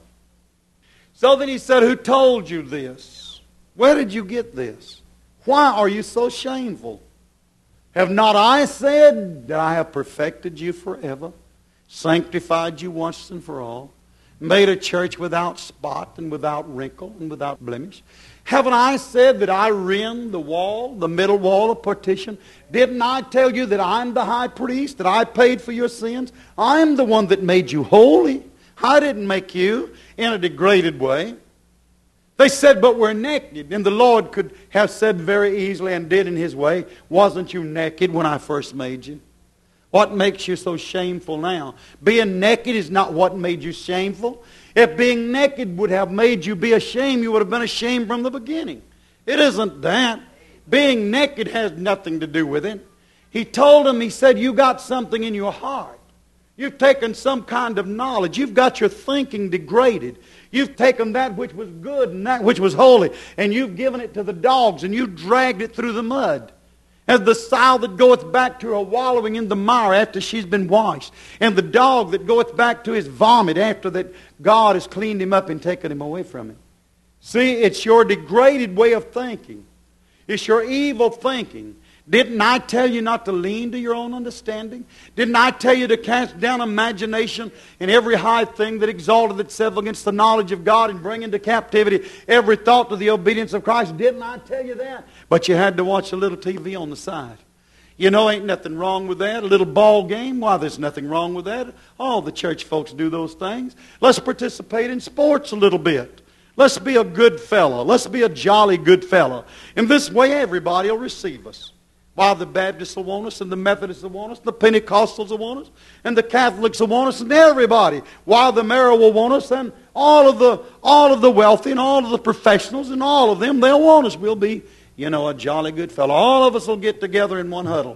S1: So then he said, who told you this? Where did you get this? Why are you so shameful? Have not I said that I have perfected you forever, sanctified you once and for all, made a church without spot and without wrinkle and without blemish? Haven't I said that I rend the wall, the middle wall of partition? Didn't I tell you that I'm the high priest, that I paid for your sins? I'm the one that made you holy. I didn't make you in a degraded way. They said, but we're naked. And the Lord could have said very easily and did in His way, wasn't you naked when I first made you? What makes you so shameful now? Being naked is not what made you shameful. If being naked would have made you be ashamed, you would have been ashamed from the beginning. It isn't that. Being naked has nothing to do with it. He told him, he said, you got something in your heart. You've taken some kind of knowledge. You've got your thinking degraded. You've taken that which was good and that which was holy, and you've given it to the dogs, and you've dragged it through the mud. As the sow that goeth back to her wallowing in the mire after she's been washed, and the dog that goeth back to his vomit after that God has cleaned him up and taken him away from him. See, it's your degraded way of thinking. It's your evil thinking. Didn't I tell you not to lean to your own understanding? Didn't I tell you to cast down imagination and every high thing that exalted itself against the knowledge of God and bring into captivity every thought to the obedience of Christ? Didn't I tell you that? But you had to watch a little TV on the side. You know, ain't nothing wrong with that. A little ball game, why, there's nothing wrong with that. All the church folks do those things. Let's participate in sports a little bit. Let's be a good fellow. Let's be a jolly good fellow. In this way, everybody will receive us. Why, the Baptists will want us, and the Methodists will want us, the Pentecostals will want us, and the Catholics will want us, and everybody. Why, the mayor will want us, and all of the wealthy, and all of the professionals, and all of them, they'll want us. We'll be, a jolly good fellow. All of us will get together in one huddle.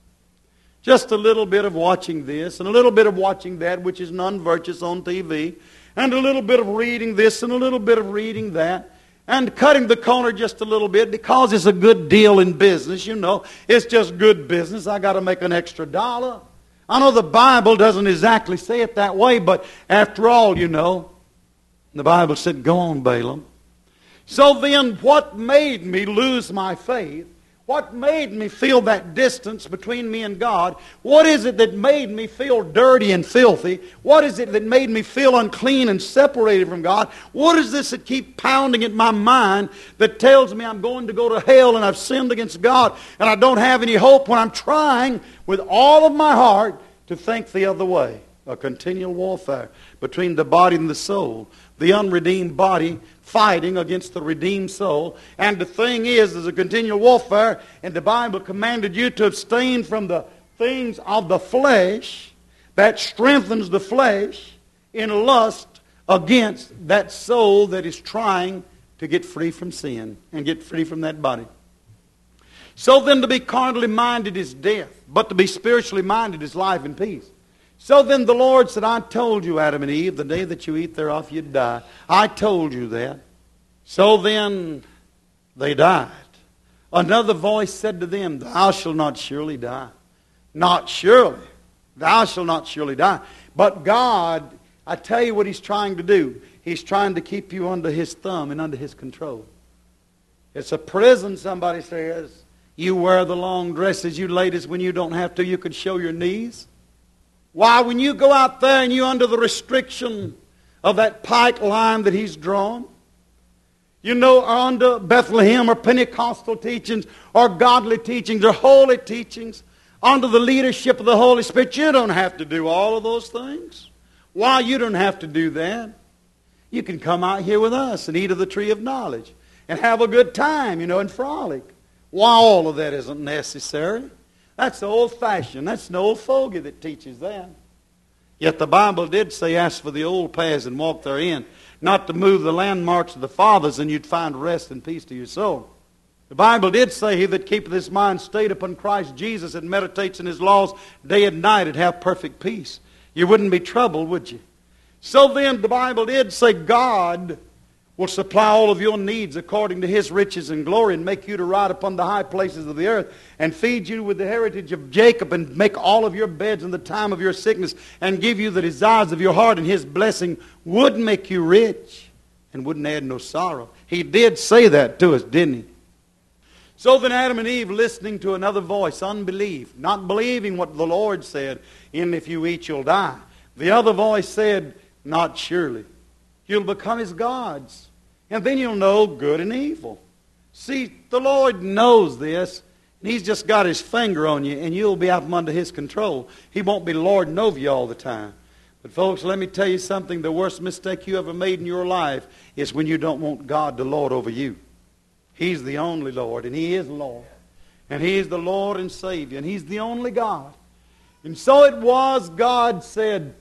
S1: Just a little bit of watching this, and a little bit of watching that, which is non-virtuous on TV, and a little bit of reading this, and a little bit of reading that, and cutting the corner just a little bit because it's a good deal in business, It's just good business. I got to make an extra dollar. I know the Bible doesn't exactly say it that way, but after all, the Bible said, go on, Balaam. So then, what made me lose my faith What made me feel that distance between me and God? What is it that made me feel dirty and filthy? What is it that made me feel unclean and separated from God? What is this that keeps pounding at my mind that tells me I'm going to go to hell and I've sinned against God and I don't have any hope when I'm trying with all of my heart to think the other way? A continual warfare between the body and the soul. The unredeemed body fighting against the redeemed soul. And the thing is, there's a continual warfare, and the Bible commanded you to abstain from the things of the flesh that strengthens the flesh in lust against that soul that is trying to get free from sin and get free from that body. So then to be carnally minded is death, but to be spiritually minded is life and peace. So then the Lord said, I told you, Adam and Eve, the day that you eat thereof you'd die. I told you that. So then they died. Another voice said to them, Thou shalt not surely die. Not surely. Thou shalt not surely die. But God, I tell you what He's trying to do. He's trying to keep you under His thumb and under His control. It's a prison, somebody says. You wear the long dresses, you ladies, when you don't have to, you could show your knees. Why, when you go out there and you're under the restriction of that pike line that He's drawn, you know, or under Bethlehem or Pentecostal teachings or godly teachings or holy teachings, under the leadership of the Holy Spirit, you don't have to do all of those things. Why, you don't have to do that. You can come out here with us and eat of the tree of knowledge and have a good time, you know, and frolic. Why, all of that isn't necessary. That's the old-fashioned. That's an old fogey that teaches that. Yet the Bible did say, ask for the old paths and walk therein, not to move the landmarks of the fathers, and you'd find rest and peace to your soul. The Bible did say, he that keepeth his mind stayed upon Christ Jesus and meditates in His laws day and night would have perfect peace. You wouldn't be troubled, would you? So then the Bible did say God will supply all of your needs according to His riches and glory and make you to ride upon the high places of the earth and feed you with the heritage of Jacob and make all of your beds in the time of your sickness and give you the desires of your heart, and His blessing would make you rich and wouldn't add no sorrow. He did say that to us, didn't He? So then Adam and Eve, listening to another voice, unbelief, not believing what the Lord said, in if you eat you'll die. The other voice said, not surely. You'll become as gods. And then you'll know good and evil. See, the Lord knows this, and He's just got His finger on you, and you'll be out from under His control. He won't be lording over you all the time. But folks, let me tell you something. The worst mistake you ever made in your life is when you don't want God to lord over you. He's the only Lord, and He is Lord. And He is the Lord and Savior, and He's the only God. And so it was, God said,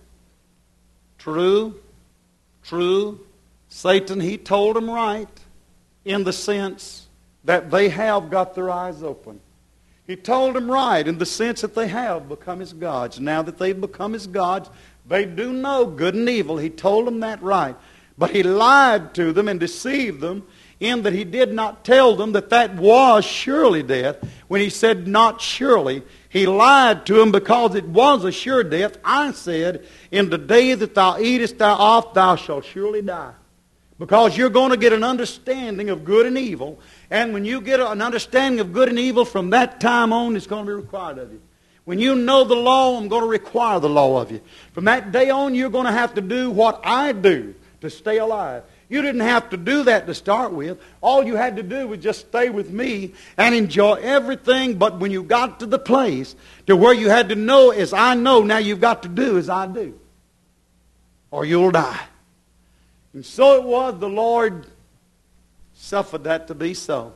S1: true, true. Satan, he told them right in the sense that they have got their eyes open. He told them right in the sense that they have become His gods. Now that they've become His gods, they do know good and evil. He told them that right. But He lied to them and deceived them in that He did not tell them that that was surely death. When He said not surely, He lied to them because it was a sure death. I said, in the day that thou eatest thereof, thou shalt surely die. Because you're going to get an understanding of good and evil. And when you get an understanding of good and evil, from that time on, it's going to be required of you. When you know the law, I'm going to require the law of you. From that day on, you're going to have to do what I do to stay alive. You didn't have to do that to start with. All you had to do was just stay with me and enjoy everything. But when you got to the place to where you had to know as I know, now you've got to do as I do, or you'll die. And so it was, the Lord suffered that to be so.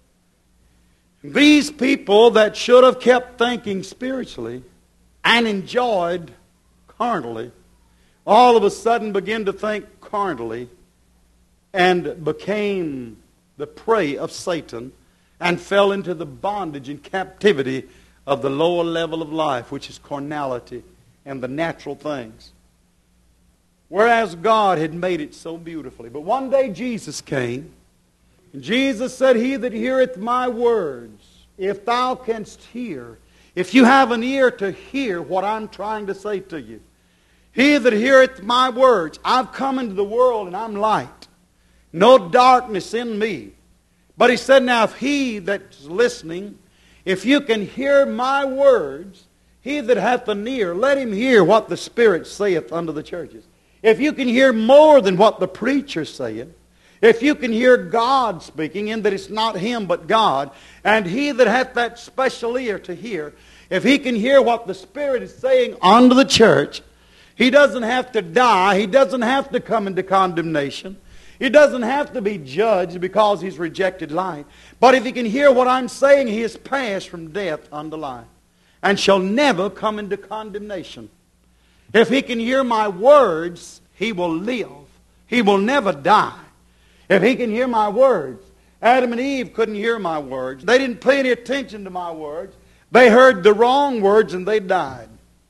S1: These people that should have kept thinking spiritually and enjoyed carnally, all of a sudden began to think carnally and became the prey of Satan and fell into the bondage and captivity of the lower level of life, which is carnality and the natural things. Whereas God had made it so beautifully. But one day Jesus came, and Jesus said, He that heareth my words, if thou canst hear, if you have an ear to hear what I'm trying to say to you, he that heareth my words, I've come into the world and I'm light. No darkness in me. But He said, now if he that's listening If you can hear my words, he that hath an ear, let him hear what the Spirit saith unto the churches. If you can hear more than what the preacher saith, if you can hear God speaking, in that it's not him but God, and he that hath that special ear to hear, if he can hear what the Spirit is saying unto the church, he doesn't have to die. He doesn't have to come into condemnation. He doesn't have to be judged because he's rejected life. But if he can hear what I'm saying, he is passed from death unto life, and shall never come into condemnation. If he can hear my words, he will live. He will never die. If he can hear my words. Adam and Eve couldn't hear my words. They didn't pay any attention to my words. They heard the wrong words and they died.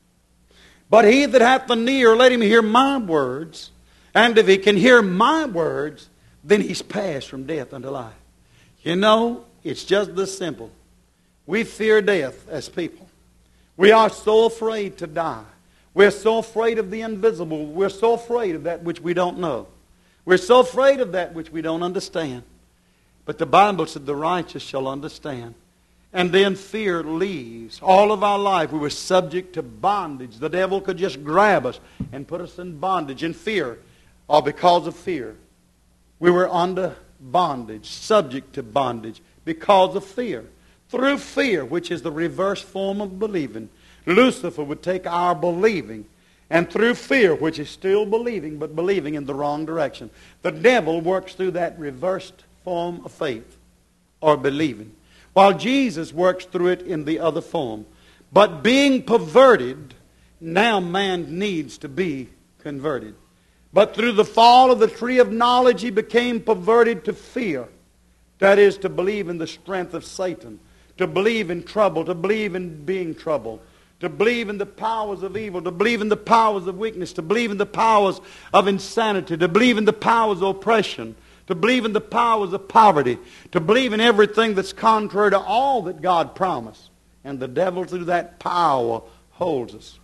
S1: But he that hath an ear, let him hear my words. And if he can hear my words, then he's passed from death unto life. You know, it's just this simple. We fear death as people. We are so afraid to die. We're so afraid of the invisible. We're so afraid of that which we don't know. We're so afraid of that which we don't understand. But the Bible said the righteous shall understand. And then fear leaves. All of our life we were subject to bondage. The devil could just grab us and put us in bondage in fear, or because of fear. We were under bondage, subject to bondage because of fear. Through fear, which is the reverse form of believing, Lucifer would take our believing, and through fear, which is still believing, but believing in the wrong direction, the devil works through that reversed form of faith, or believing, while Jesus works through it in the other form. But being perverted, now man needs to be converted. But through the fall of the tree of knowledge, he became perverted to fear. That is, to believe in the strength of Satan, to believe in trouble, to believe in being troubled, to believe in the powers of evil, to believe in the powers of weakness, to believe in the powers of insanity, to believe in the powers of oppression, to believe in the powers of poverty, to believe in everything that's contrary to all that God promised. And the devil, through that power, holds us.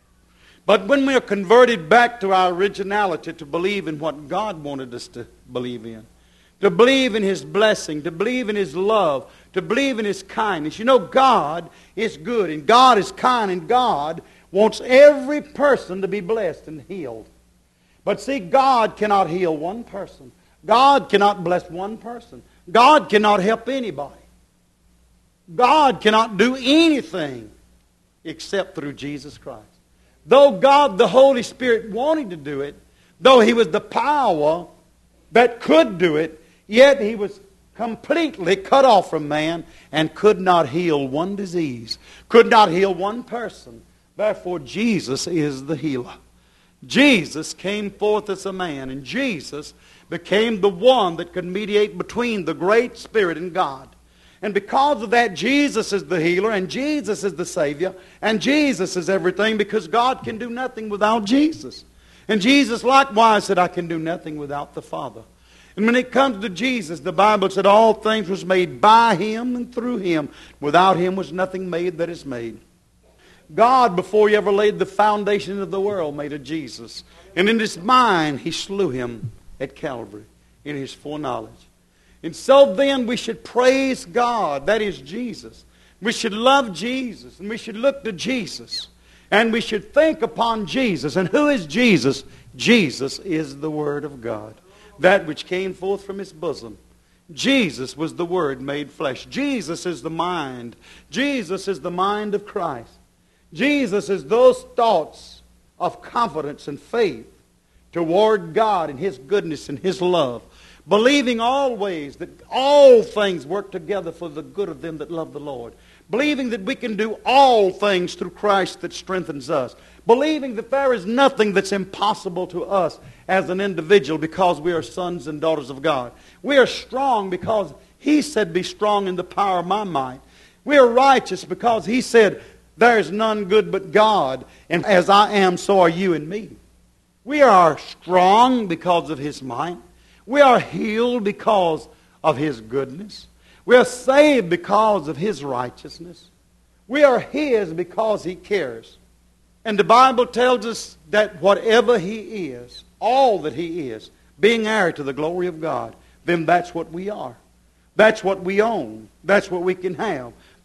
S1: But when we are converted back to our originality, to believe in what God wanted us to believe in, to believe in His blessing, to believe in His love, to believe in His kindness. You know, God is good, and God is kind, and God wants every person to be blessed and healed. But see, God cannot heal one person. God cannot bless one person. God cannot help anybody. God cannot do anything except through Jesus Christ. Though God, the Holy Spirit, wanted to do it, though He was the power that could do it, yet He was completely cut off from man and could not heal one disease, could not heal one person. Therefore, Jesus is the healer. Jesus came forth as a man, and Jesus became the one that could mediate between the great Spirit and God. And because of that, Jesus is the healer, and Jesus is the Savior, and Jesus is everything, because God can do nothing without Jesus. And Jesus likewise said, I can do nothing without the Father. And when it comes to Jesus, the Bible said all things was made by Him and through Him. Without Him was nothing made that is made. God, before He ever laid the foundation of the world, made a Jesus. And in His mind, He slew Him at Calvary in His foreknowledge. And so then we should praise God, that is Jesus. We should love Jesus, and we should look to Jesus. And we should think upon Jesus. And who is Jesus? Jesus is the Word of God, that which came forth from His bosom. Jesus was the Word made flesh. Jesus is the mind. Jesus is the mind of Christ. Jesus is those thoughts of confidence and faith toward God and His goodness and His love, believing always that all things work together for the good of them that love the Lord, believing that we can do all things through Christ that strengthens us, believing that there is nothing that's impossible to us as an individual because we are sons and daughters of God. We are strong because He said, be strong in the power of my might. We are righteous because He said, there is none good but God, and as I am, so are you and me. We are strong because of His might. We are healed because of His goodness. We are saved because of His righteousness. We are His because He cares. And the Bible tells us that whatever He is, all that He is, being heir to the glory of God, then that's what we are. That's what we own. That's what we can have.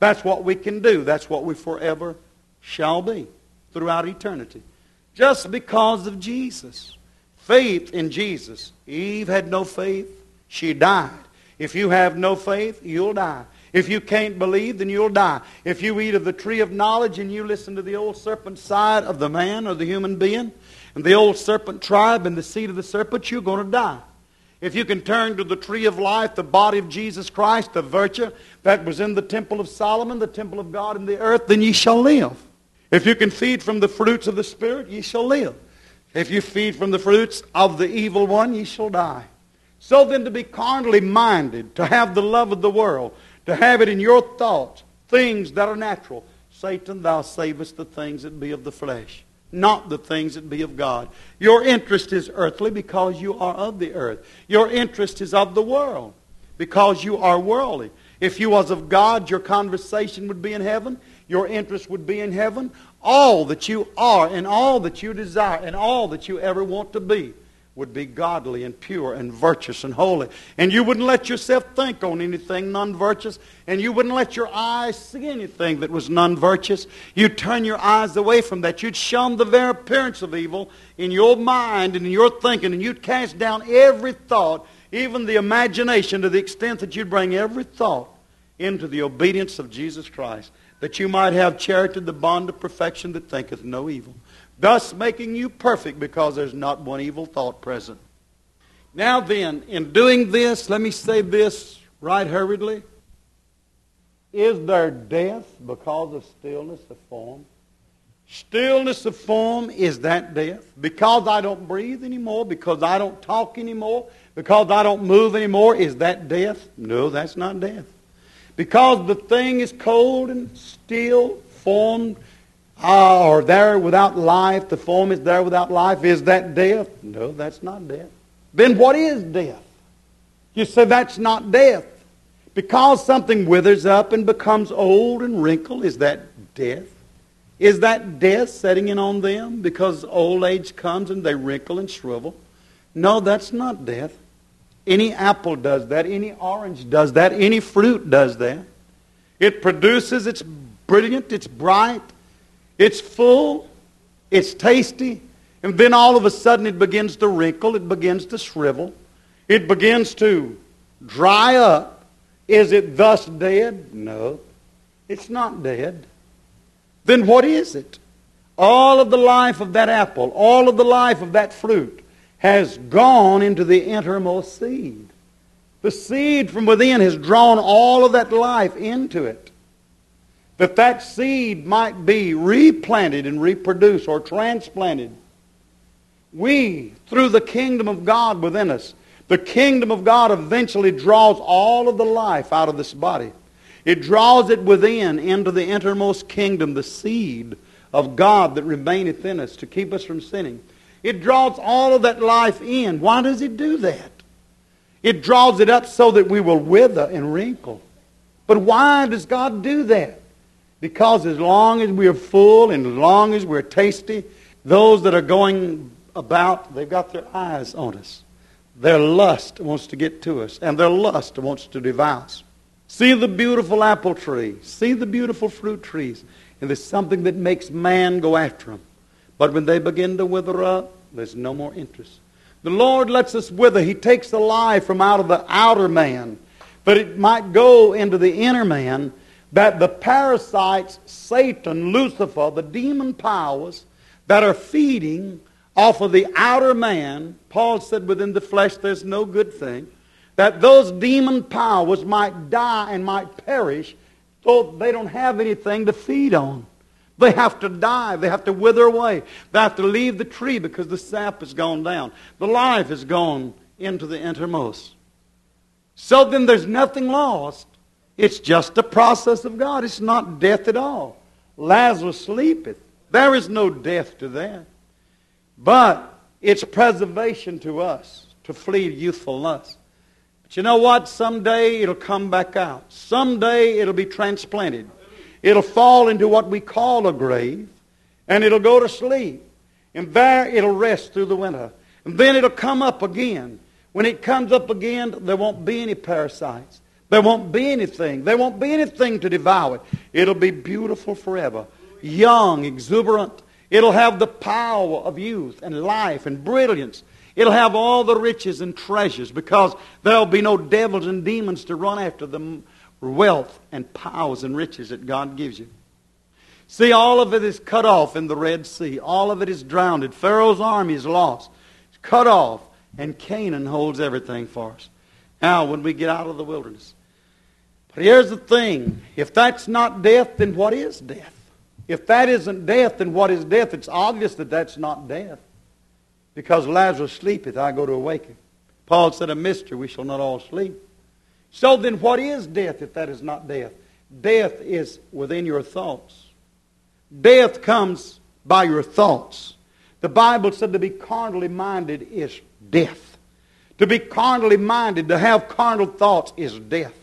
S1: That's what we can do. That's what we forever shall be throughout eternity. Just because of Jesus. Faith in Jesus. Eve had no faith. She died. If you have no faith, you'll die. If you can't believe, then you'll die. If you eat of the tree of knowledge and you listen to the old serpent side of the man or the human being, and the old serpent tribe and the seed of the serpent, you're going to die. If you can turn to the tree of life, the body of Jesus Christ, the virtue that was in the temple of Solomon, the temple of God in the earth, then ye shall live. If you can feed from the fruits of the Spirit, ye shall live. If you feed from the fruits of the evil one, ye shall die. So then, to be carnally minded, to have the love of the world, to have it in your thoughts, things that are natural. Satan, thou savest the things that be of the flesh, not the things that be of God. Your interest is earthly because you are of the earth. Your interest is of the world because you are worldly. If you was of God, your conversation would be in heaven. Your interest would be in heaven. All that you are and all that you desire and all that you ever want to be would be godly and pure and virtuous and holy. And you wouldn't let yourself think on anything non-virtuous. And you wouldn't let your eyes see anything that was non-virtuous. You'd turn your eyes away from that. You'd shun the very appearance of evil in your mind and in your thinking. And you'd cast down every thought, even the imagination, to the extent that you'd bring every thought into the obedience of Jesus Christ, that you might have charity, the bond of perfection that thinketh no evil, thus making you perfect because there's not one evil thought present. Now then, in doing this, let me say this right hurriedly. Is there death because of stillness of form? Stillness of form, is that death? Because I don't breathe anymore, because I don't talk anymore, because I don't move anymore, is that death? No, that's not death. Because the thing is cold and still, formed, or there without life, the form is there without life, is that death? No, that's not death. Then what is death? You say that's not death. Because something withers up and becomes old and wrinkled, is that death? Is that death setting in on them because old age comes and they wrinkle and shrivel? No, that's not death. Any apple does that. Any orange does that. Any fruit does that. It produces, it's brilliant, it's bright, it's full, it's tasty, and then all of a sudden it begins to wrinkle, it begins to shrivel, it begins to dry up. Is it thus dead? No, it's not dead. Then what is it? All of the life of that apple, all of the life of that fruit has gone into the innermost seed. The seed from within has drawn all of that life into it. That seed might be replanted and reproduced or transplanted. We, through the kingdom of God within us, the kingdom of God eventually draws all of the life out of this body. It draws it within into the innermost kingdom, the seed of God that remaineth in us to keep us from sinning. It draws all of that life in. Why does it do that? It draws it up so that we will wither and wrinkle. But why does God do that? Because as long as we are full and as long as we're tasty, those that are going about, they've got their eyes on us. Their lust wants to get to us, and their lust wants to devour us. See the beautiful apple tree. See the beautiful fruit trees. And there's something that makes man go after them. But when they begin to wither up, there's no more interest. The Lord lets us wither. He takes the life from out of the outer man, but it might go into the inner man, that the parasites, Satan, Lucifer, the demon powers that are feeding off of the outer man, Paul said within the flesh there's no good thing, that those demon powers might die and might perish so they don't have anything to feed on. They have to die. They have to wither away. They have to leave the tree because the sap has gone down. The life has gone into the innermost. So then there's nothing lost. It's just a process of God. It's not death at all. Lazarus sleepeth. There is no death to that. But it's preservation to us to flee youthful lust. But you know what? Someday it'll come back out. Someday it'll be transplanted. It'll fall into what we call a grave, and it'll go to sleep. And there it'll rest through the winter. And then it'll come up again. When it comes up again, there won't be any parasites. There won't be anything. There won't be anything to devour it. It'll be beautiful forever. Young, exuberant. It'll have the power of youth and life and brilliance. It'll have all the riches and treasures because there'll be no devils and demons to run after the wealth and powers and riches that God gives you. See, all of it is cut off in the Red Sea. All of it is drowned. Pharaoh's army is lost. It's cut off. And Canaan holds everything for us. Now, when we get out of the wilderness. But here's the thing. If that's not death, then what is death? If that isn't death, then what is death? It's obvious that that's not death. Because Lazarus sleepeth, I go to awaken. Paul said, a mystery, we shall not all sleep. So then what is death if that is not death? Death is within your thoughts. Death comes by your thoughts. The Bible said to be carnally minded is death. To be carnally minded, to have carnal thoughts is death.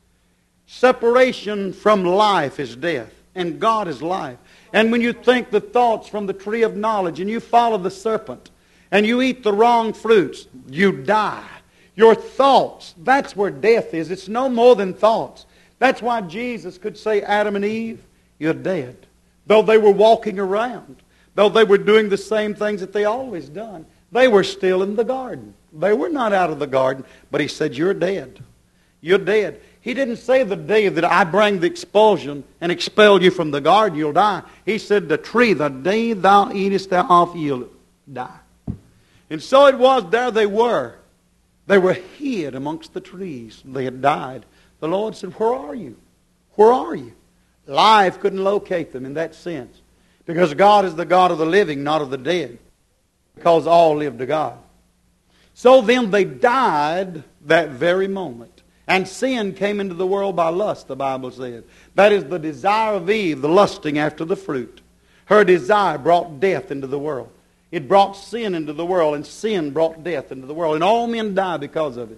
S1: Separation from life is death. And God is life. And when you think the thoughts from the tree of knowledge and you follow the serpent and you eat the wrong fruits, you die. Your thoughts, that's where death is. It's no more than thoughts. That's why Jesus could say, Adam and Eve, you're dead. Though they were walking around, though they were doing the same things that they always done, they were still in the garden. They were not out of the garden, but he said, you're dead. You're dead. He didn't say the day that I bring the expulsion and expel you from the garden, you'll die. He said, the tree, the day thou eatest thereof, you'll die. And so it was, there they were. They were hid amongst the trees. They had died. The Lord said, where are you? Where are you? Life couldn't locate them in that sense. Because God is the God of the living, not of the dead. Because all live to God. So then they died that very moment. And sin came into the world by lust, the Bible said. That is the desire of Eve, the lusting after the fruit. Her desire brought death into the world. It brought sin into the world, and sin brought death into the world. And all men die because of it.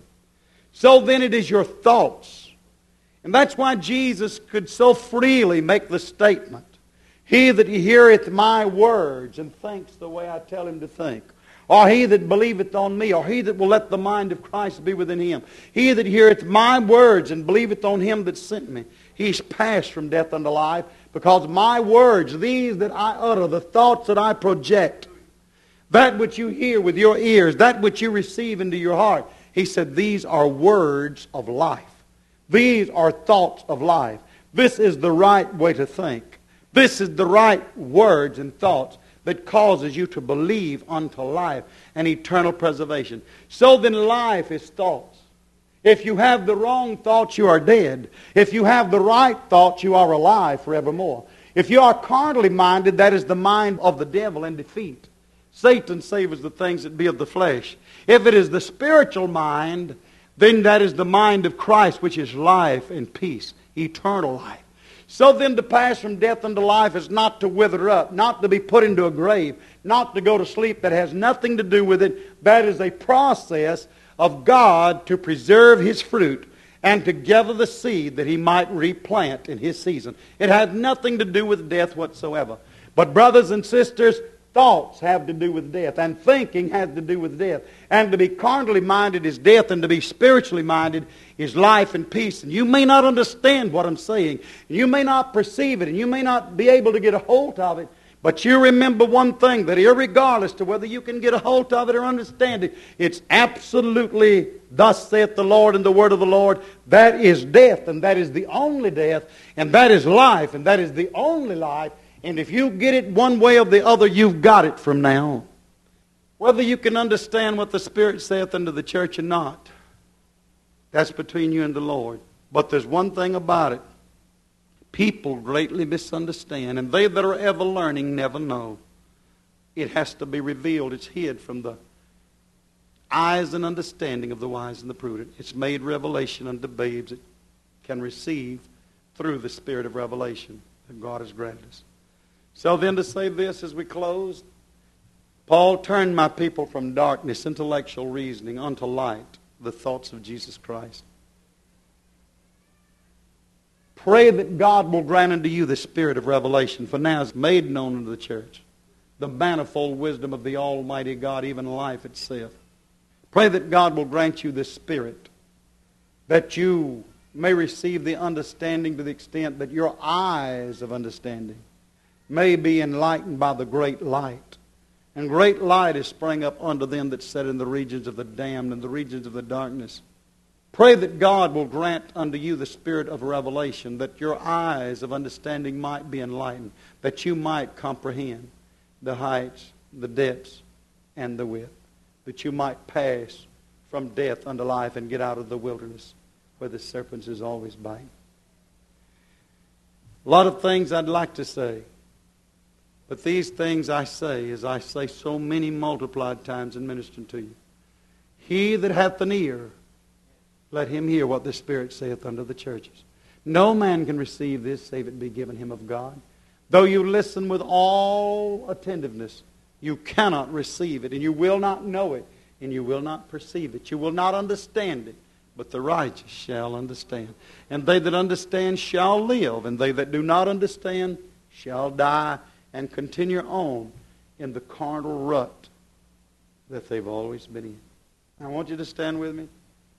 S1: So then it is your thoughts. And that's why Jesus could so freely make the statement, he that heareth my words and thinks the way I tell him to think, or he that believeth on me, or he that will let the mind of Christ be within him. He that heareth my words and believeth on him that sent me, he's passed from death unto life, because my words, these that I utter, the thoughts that I project, that which you hear with your ears, that which you receive into your heart, he said, these are words of life. These are thoughts of life. This is the right way to think. This is the right words and thoughts that causes you to believe unto life and eternal preservation. So then life is thoughts. If you have the wrong thoughts, you are dead. If you have the right thoughts, you are alive forevermore. If you are carnally minded, that is the mind of the devil and defeat. Satan savors the things that be of the flesh. If it is the spiritual mind, then that is the mind of Christ, which is life and peace, eternal life. So then to pass from death unto life is not to wither up, not to be put into a grave, not to go to sleep. That has nothing to do with it. That is a process of God to preserve His fruit and to gather the seed that He might replant in His season. It had nothing to do with death whatsoever. But brothers and sisters, thoughts have to do with death, and thinking has to do with death. And to be carnally minded is death, and to be spiritually minded is life and peace. And you may not understand what I'm saying. You may not perceive it, and you may not be able to get a hold of it. But you remember one thing, that irregardless to whether you can get a hold of it or understand it, it's absolutely, thus saith the Lord and the word of the Lord, that is death, and that is the only death, and that is life, and that is the only life. And if you get it one way or the other, you've got it from now on. Whether you can understand what the Spirit saith unto the church or not, that's between you and the Lord. But there's one thing about it. People greatly misunderstand, and they that are ever learning never know. It has to be revealed. It's hid from the eyes and understanding of the wise and the prudent. It's made revelation unto babes that can receive through the Spirit of revelation that God has granted us. So then to say this as we close, Paul turned my people from darkness, intellectual reasoning, unto light, the thoughts of Jesus Christ. Pray that God will grant unto you the spirit of revelation, for now is made known unto the church the manifold wisdom of the Almighty God, even life itself. Pray that God will grant you this spirit, that you may receive the understanding to the extent that your eyes of understanding may be enlightened by the great light. And great light is sprang up unto them that sit in the regions of the damned and the regions of the darkness. Pray that God will grant unto you the spirit of revelation, that your eyes of understanding might be enlightened, that you might comprehend the heights, the depths, and the width, that you might pass from death unto life and get out of the wilderness where the serpents is always biting. A lot of things I'd like to say, but these things I say, as I say so many multiplied times in ministering to you. He that hath an ear, let him hear what the Spirit saith unto the churches. No man can receive this save it be given him of God. Though you listen with all attentiveness, you cannot receive it, and you will not know it, and you will not perceive it. You will not understand it, but the righteous shall understand. And they that understand shall live, and they that do not understand shall die and continue on in the carnal rut that they've always been in. I want you to stand with me.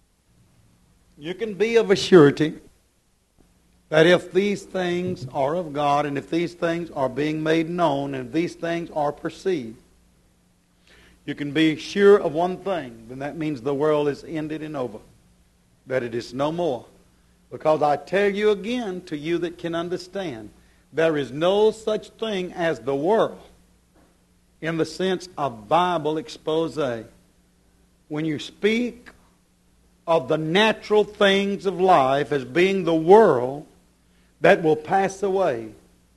S1: You can be of a surety that if these things are of God, and if these things are being made known, and if these things are perceived, you can be sure of one thing, and that means the world is ended and over, that it is no more. Because I tell you again, to you that can understand, there is no such thing as the world in the sense of Bible expose. When you speak of the natural things of life as being the world that will pass away,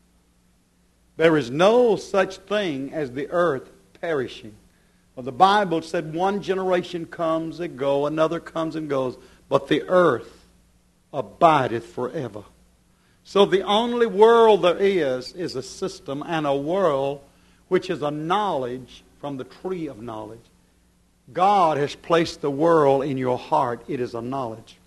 S1: there is no such thing as the earth perishing. Well, the Bible said one generation comes and goes, another comes and goes, but the earth abideth forever. So the only world there is a system, and a world which is a knowledge from the tree of knowledge. God has placed the world in your heart. It is a knowledge.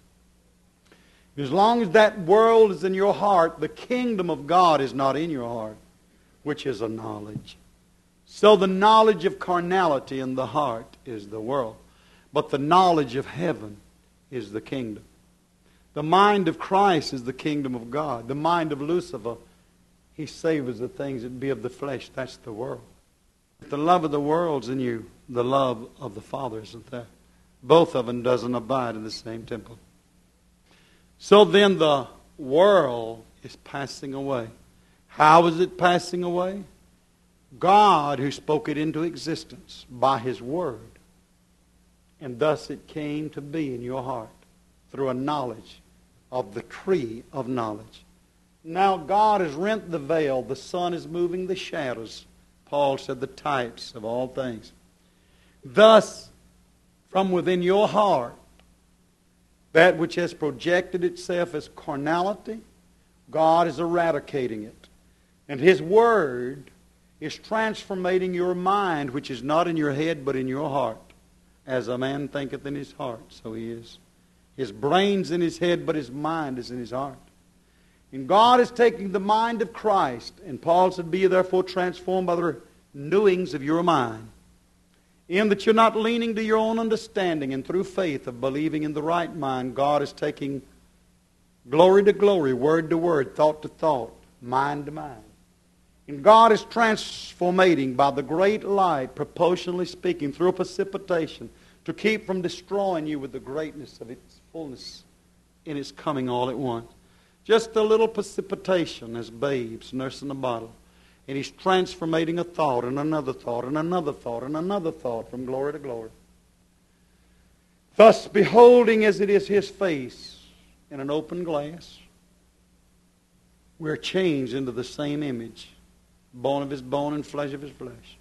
S1: As long as that world is in your heart, the kingdom of God is not in your heart, which is a knowledge. So the knowledge of carnality in the heart is the world. But the knowledge of heaven is the kingdom. The mind of Christ is the kingdom of God. The mind of Lucifer, he savors the things that be of the flesh. That's the world. If the love of the world's in you, the love of the Father isn't there. Both of them doesn't abide in the same temple. So then the world is passing away. How is it passing away? God who spoke it into existence by His Word. And thus it came to be in your heart through a knowledge of the tree of knowledge. Now God has rent the veil. The sun is moving the shadows. Paul said the types of all things. Thus, from within your heart, that which has projected itself as carnality, God is eradicating it. And His Word is transformating your mind, which is not in your head but in your heart. As a man thinketh in his heart, so he is. His brain's in his head, but his mind is in his heart. And God is taking the mind of Christ, and Paul said, be ye therefore transformed by the renewings of your mind, in that you're not leaning to your own understanding, and through faith of believing in the right mind, God is taking glory to glory, word to word, thought to thought, mind to mind. And God is transformating by the great light, proportionally speaking, through precipitation, to keep from destroying you with the greatness of its fullness in its coming all at once. Just a little precipitation as babes nursing a bottle. And He's transformating a thought and another thought and another thought and another thought from glory to glory. Thus, beholding as it is His face in an open glass, we're changed into the same image, bone of His bone and flesh of His flesh.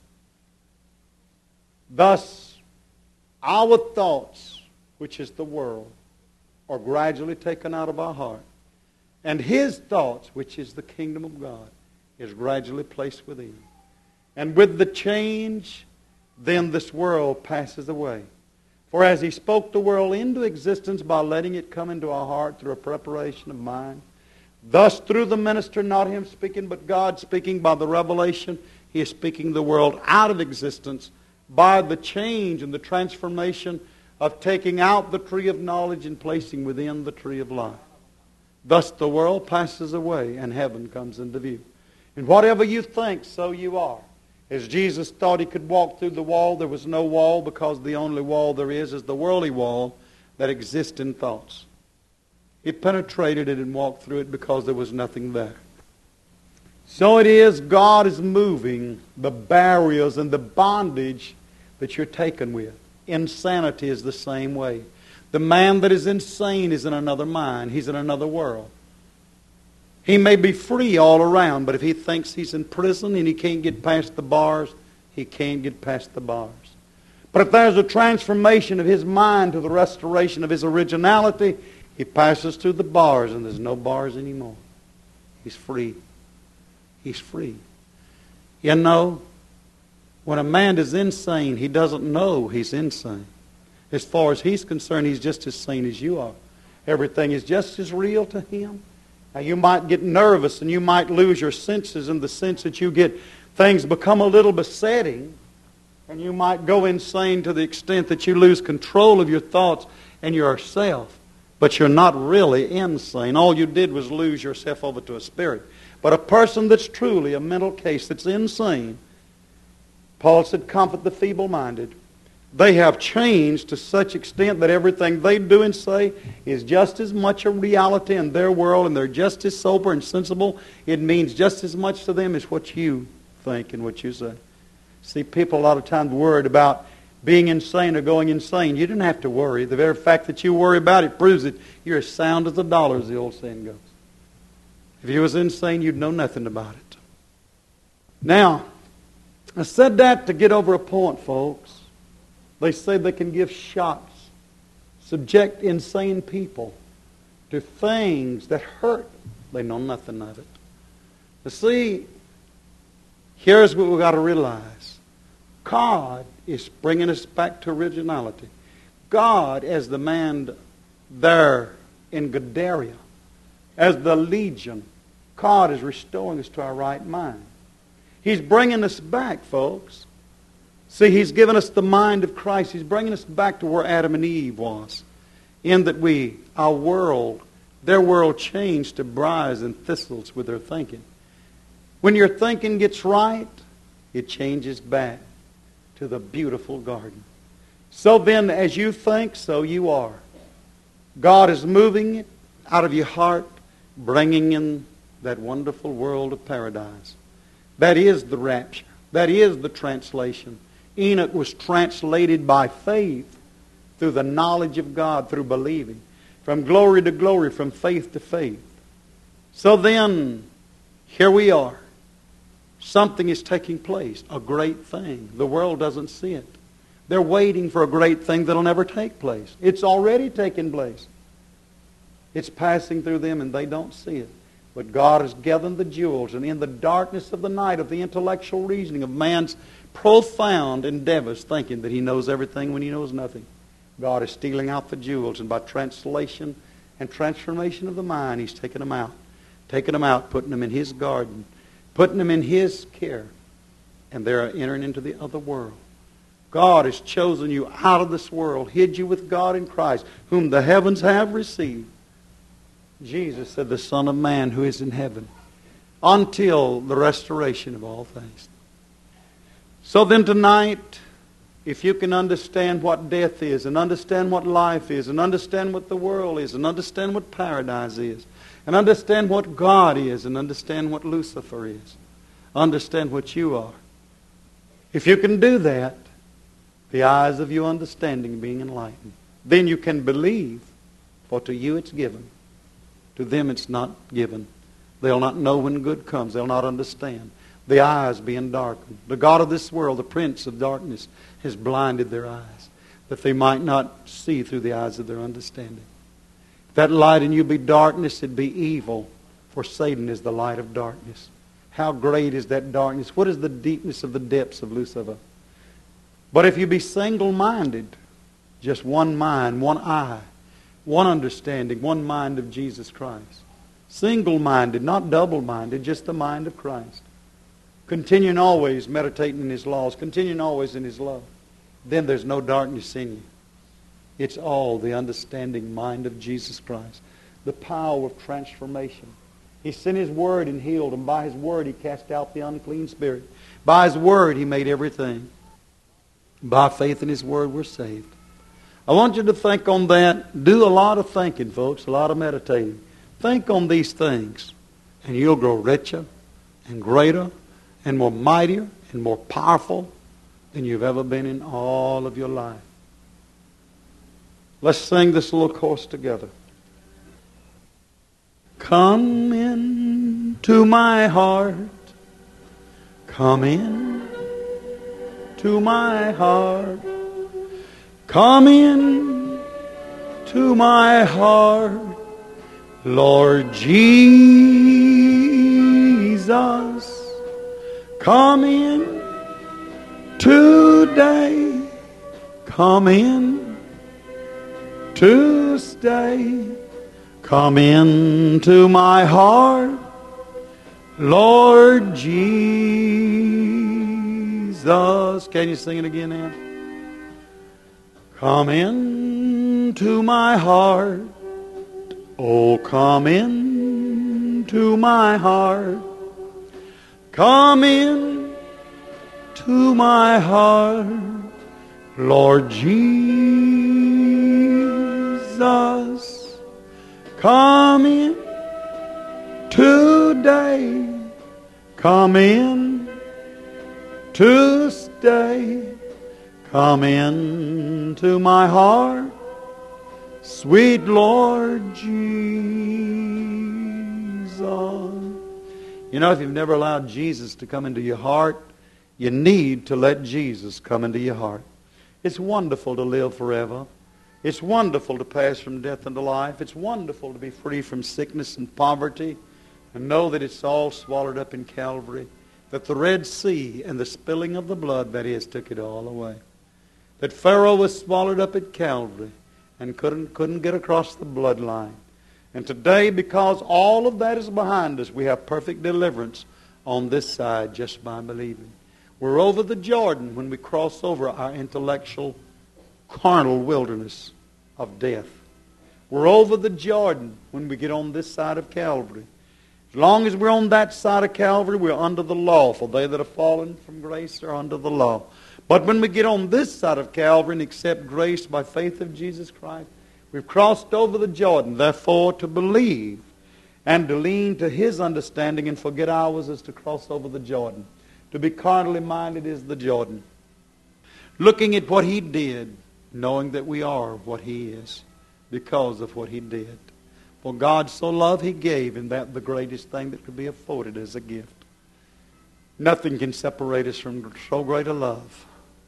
S1: Thus, our thoughts, which is the world, are gradually taken out of our heart. And His thoughts, which is the kingdom of God, is gradually placed within. And with the change, then this world passes away. For as He spoke the world into existence by letting it come into our heart through a preparation of mind, thus through the minister, not him speaking, but God speaking by the revelation, He is speaking the world out of existence by the change and the transformation of taking out the tree of knowledge and placing within the tree of life. Thus the world passes away and heaven comes into view. And whatever you think, so you are. As Jesus thought he could walk through the wall, there was no wall, because the only wall there is the worldly wall that exists in thoughts. He penetrated it and walked through it because there was nothing there. So it is, God is moving the barriers and the bondage that you're taken with. Insanity is the same way. The man that is insane is in another mind. He's in another world. He may be free all around, but if he thinks he's in prison and he can't get past the bars, he can't get past the bars. But if there's a transformation of his mind to the restoration of his originality, he passes through the bars and there's no bars anymore. He's free. He's free. You know, when a man is insane, he doesn't know he's insane. As far as he's concerned, he's just as sane as you are. Everything is just as real to him. Now, you might get nervous and you might lose your senses in the sense that you get things become a little besetting, and you might go insane to the extent that you lose control of your thoughts and yourself. But you're not really insane. All you did was lose yourself over to a spirit. But a person that's truly a mental case, that's insane, Paul said, comfort the feeble-minded. They have changed to such extent that everything they do and say is just as much a reality in their world, and they're just as sober and sensible. It means just as much to them as what you think and what you say. See, people a lot of times worried about being insane or going insane. You didn't have to worry. The very fact that you worry about it proves that you're as sound as a dollar, as the old saying goes. If you was insane, you'd know nothing about it. Now, I said that to get over a point, folks. They say they can give shots, subject insane people to things that hurt. They know nothing of it. You see, here's what we've got to realize. God is bringing us back to originality. God, as the man there in Gadara, as the legion, God is restoring us to our right mind. He's bringing us back, folks. See, He's given us the mind of Christ. He's bringing us back to where Adam and Eve was. In that our world, their world changed to briars and thistles with their thinking. When your thinking gets right, it changes back to the beautiful garden. So then, as you think, so you are. God is moving it out of your heart, bringing in that wonderful world of paradise. That is the rapture. That is the translation. Enoch was translated by faith through the knowledge of God, through believing. From glory to glory, from faith to faith. So then, here we are. Something is taking place, a great thing. The world doesn't see it. They're waiting for a great thing that'll never take place. It's already taken place. It's passing through them and they don't see it. But God has gathered the jewels, and in the darkness of the night of the intellectual reasoning of man's profound endeavors, thinking that he knows everything when he knows nothing, God is stealing out the jewels, and by translation and transformation of the mind, He's taking them out. Taking them out, putting them in His garden, putting them in His care, and they're entering into the other world. God has chosen you out of this world, hid you with God in Christ, whom the heavens have received. Jesus said, the Son of Man who is in heaven, until the restoration of all things. So then tonight, if you can understand what death is, and understand what life is, and understand what the world is, and understand what paradise is, and understand what God is, and understand what Lucifer is, understand what you are. If you can do that, the eyes of your understanding being enlightened, then you can believe, for to you it's given. To them it's not given. They'll not know when good comes. They'll not understand. The eyes being darkened. The God of this world, the prince of darkness, has blinded their eyes, that they might not see through the eyes of their understanding. If that light in you be darkness, it'd be evil, for Satan is the light of darkness. How great is that darkness? What is the deepness of the depths of Lucifer? But if you be single-minded, just one mind, one eye, one understanding, one mind of Jesus Christ. Single-minded, not double-minded, just the mind of Christ. Continuing always meditating in His laws, continuing always in His love. Then there's no darkness in you. It's all the understanding mind of Jesus Christ. the power of transformation. He sent His Word and healed, and by His Word He cast out the unclean spirit. By His Word He made everything. By faith in His Word we're saved. I want you to think on that. Do a lot of thinking, folks, a lot of meditating. Think on these things, and you'll grow richer and greater and more mightier and more powerful than you've ever been in all of your life. Let's sing this little chorus together. Come into my heart. Come in to my heart. Come in to my heart. Lord Jesus, come in today. Come in to stay. Come into my heart, Lord Jesus. Can you sing it again now? Come into my heart. Oh, come into my heart. Come in to my heart, Lord Jesus. Come in today. Come in to stay. Come in to my heart, sweet Lord Jesus. You know, if you've never allowed Jesus to come into your heart, you need to let Jesus come into your heart. It's wonderful to live forever. It's wonderful to pass from death into life. It's wonderful to be free from sickness and poverty and know that it's all swallowed up in Calvary. That the Red Sea and the spilling of the blood, that is, took it all away. That Pharaoh was swallowed up at Calvary and couldn't get across the bloodline. And today, because all of that is behind us, we have perfect deliverance on this side just by believing. We're over the Jordan when we cross over our intellectual, carnal wilderness of death. We're over the Jordan when we get on this side of Calvary. As long as we're on that side of Calvary, we're under the law. For they that have fallen from grace are under the law. But when we get on this side of Calvary and accept grace by faith of Jesus Christ, we've crossed over the Jordan. Therefore, to believe and to lean to His understanding and forget ours is to cross over the Jordan. To be carnally minded is the Jordan. Looking at what He did, knowing that we are what He is because of what He did. For God so loved, He gave, and that the greatest thing that could be afforded as a gift. Nothing can separate us from so great a love.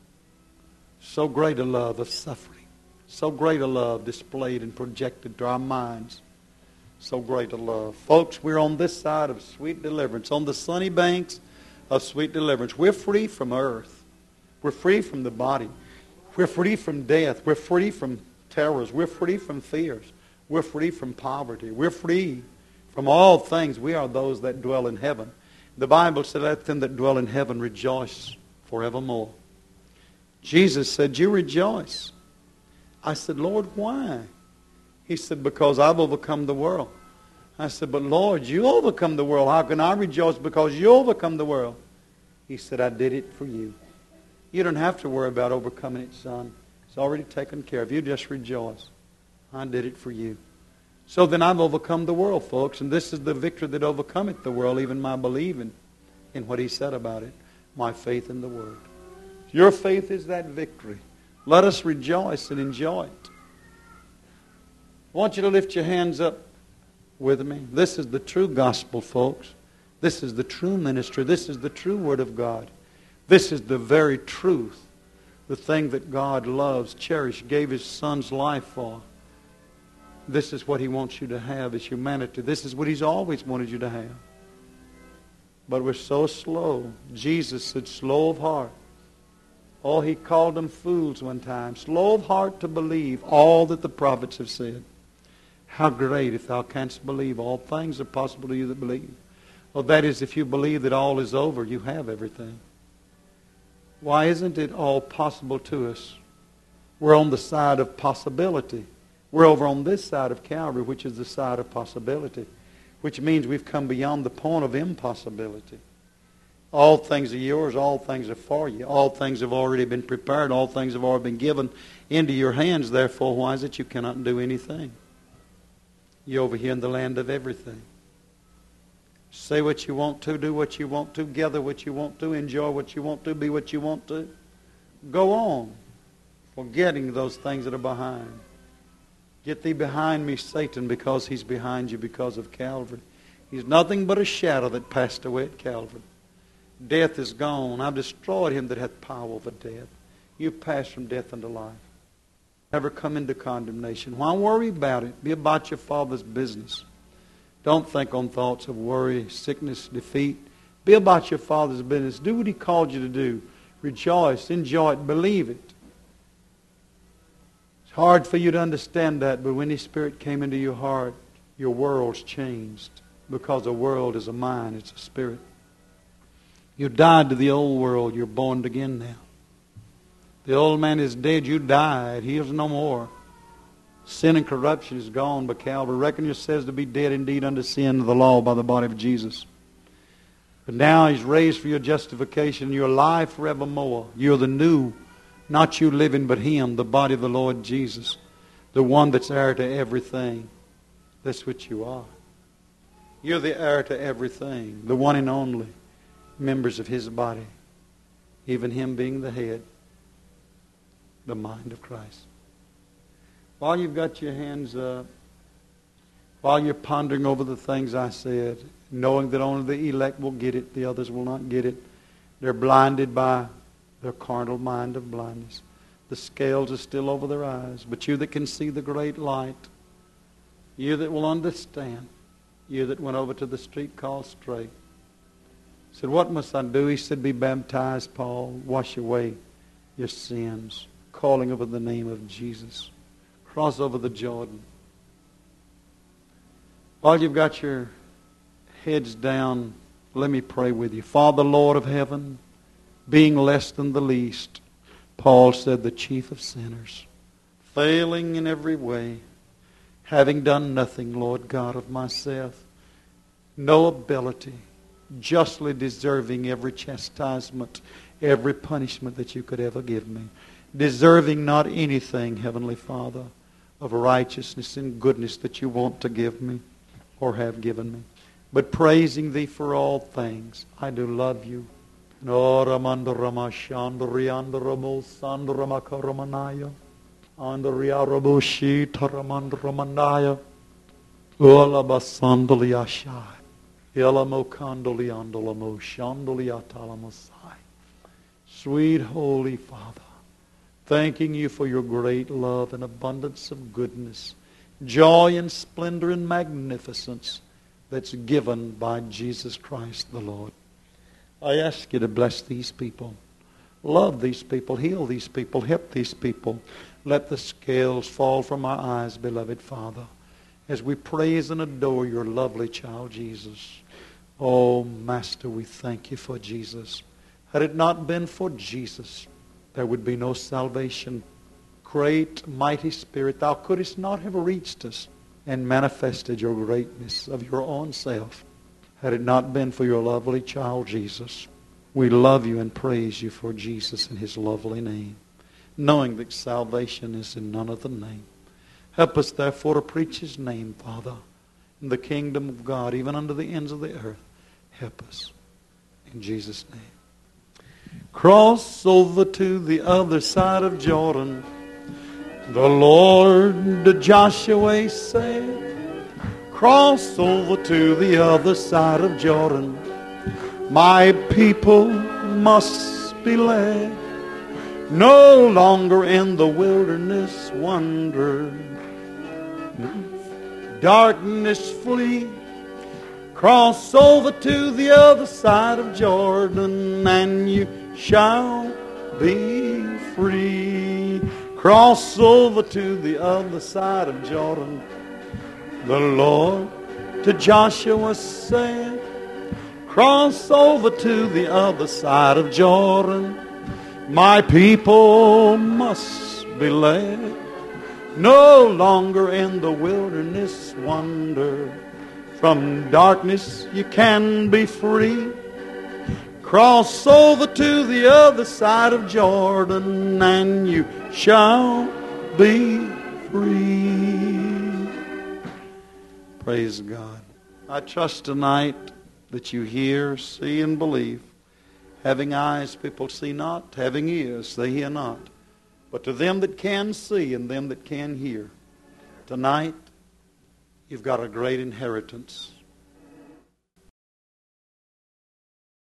S1: So great a love of suffering. So great a love displayed and projected to our minds. So great a love. Folks, we're on this side of sweet deliverance, on the sunny banks of sweet deliverance. We're free from earth. We're free from the body. We're free from death. We're free from terrors. We're free from fears. We're free from poverty. We're free from all things. We are those that dwell in heaven. The Bible said, let them that dwell in heaven rejoice forevermore. Jesus said, you rejoice. I said, Lord, why? He said, because I've overcome the world. I said, but Lord, you overcome the world. How can I rejoice because you overcome the world? He said, I did it for you. You don't have to worry about overcoming it, son. It's already taken care of. You just rejoice. I did it for you. So then I've overcome the world, folks. And this is the victory that overcometh the world, even my believing in what He said about it. My faith in the Word. Your faith is that victory. Let us rejoice and enjoy it. I want you to lift your hands up with me. This is the true gospel, folks. This is the true ministry. This is the true Word of God. This is the very truth. The thing that God loves, cherished, gave His Son's life for. This is what He wants you to have as humanity. This is what He's always wanted you to have. But we're so slow. Jesus said, slow of heart. Oh, He called them fools one time. Slow of heart to believe all that the prophets have said. How great if thou canst believe. All things are possible to you that believe. Well, that is, if you believe that all is over, you have everything. Why isn't it all possible to us? We're on the side of possibility. We're over on this side of Calvary, which is the side of possibility, which means we've come beyond the point of impossibility. All things are yours. All things are for you. All things have already been prepared. All things have already been given into your hands. Therefore, why is it you cannot do anything? You're over here in the land of everything. Say what you want to, do what you want to, gather what you want to, enjoy what you want to, be what you want to. Go on, forgetting those things that are behind. Get thee behind me, Satan, because he's behind you because of Calvary. He's nothing but a shadow that passed away at Calvary. Death is gone. I've destroyed him that hath power over death. You've passed from death unto life. Never come into condemnation. Why worry about it? Be about your Father's business. Don't think on thoughts of worry, sickness, defeat. Be about your Father's business. Do what he called you to do. Rejoice, enjoy it, believe it. It's hard for you to understand that, but when His Spirit came into your heart, your world's changed. Because a world is a mind, it's a spirit. You died to the old world. You're born again now. The old man is dead. You died. He is no more. Sin and corruption is gone by Calvary. Reckon yourselves to be dead indeed unto sin of the law by the body of Jesus. But now He's raised for your justification. You're alive forevermore. You're the new, not you living, but Him, the body of the Lord Jesus. The one that's heir to everything. That's what you are. You're the heir to everything. The one and only. Members of His body, even Him being the head, the mind of Christ. While you've got your hands up, while you're pondering over the things I said, knowing that only the elect will get it, the others will not get it. They're blinded by their carnal mind of blindness. The scales are still over their eyes. But you that can see the great light, you that will understand, you that went over to the street called Straight, said, what must I do? He said, be baptized, Paul. Wash away your sins. Calling over the name of Jesus. Cross over the Jordan. While you've got your heads down, let me pray with you. Father, Lord of heaven, being less than the least, Paul said, the chief of sinners, failing in every way, having done nothing, Lord God, of myself, no ability, justly deserving every chastisement, every punishment that you could ever give me. Deserving not anything, Heavenly Father, of righteousness and goodness that you want to give me or have given me. But praising Thee for all things, I do love You. Sweet Holy Father, thanking You for Your great love and abundance of goodness, joy and splendor and magnificence that's given by Jesus Christ the Lord. I ask You to bless these people, love these people, heal these people, help these people. Let the scales fall from our eyes, beloved Father, as we praise and adore Your lovely child Jesus. Oh, Master, we thank You for Jesus. Had it not been for Jesus, there would be no salvation. Great, mighty Spirit, Thou couldst not have reached us and manifested Your greatness of Your own self had it not been for Your lovely child Jesus. We love You and praise You for Jesus in His lovely name, knowing that salvation is in none other name. Help us, therefore, to preach His name, Father, in the kingdom of God, even unto the ends of the earth. Help us. In Jesus' name. Cross over to the other side of Jordan. The Lord to Joshua said, cross over to the other side of Jordan. My people must be led no longer in the wilderness wander. Darkness flee. Cross over to the other side of Jordan and you shall be free. Cross over to the other side of Jordan. The Lord to Joshua said, cross over to the other side of Jordan. My people must be led No longer in the wilderness wander. From darkness you can be free. Cross over to the other side of Jordan and you shall be free. Praise God. I trust tonight that you hear, see, and believe. Having eyes, people see not. Having ears, they hear not. But to them that can see and them that can hear, tonight you've got a great inheritance.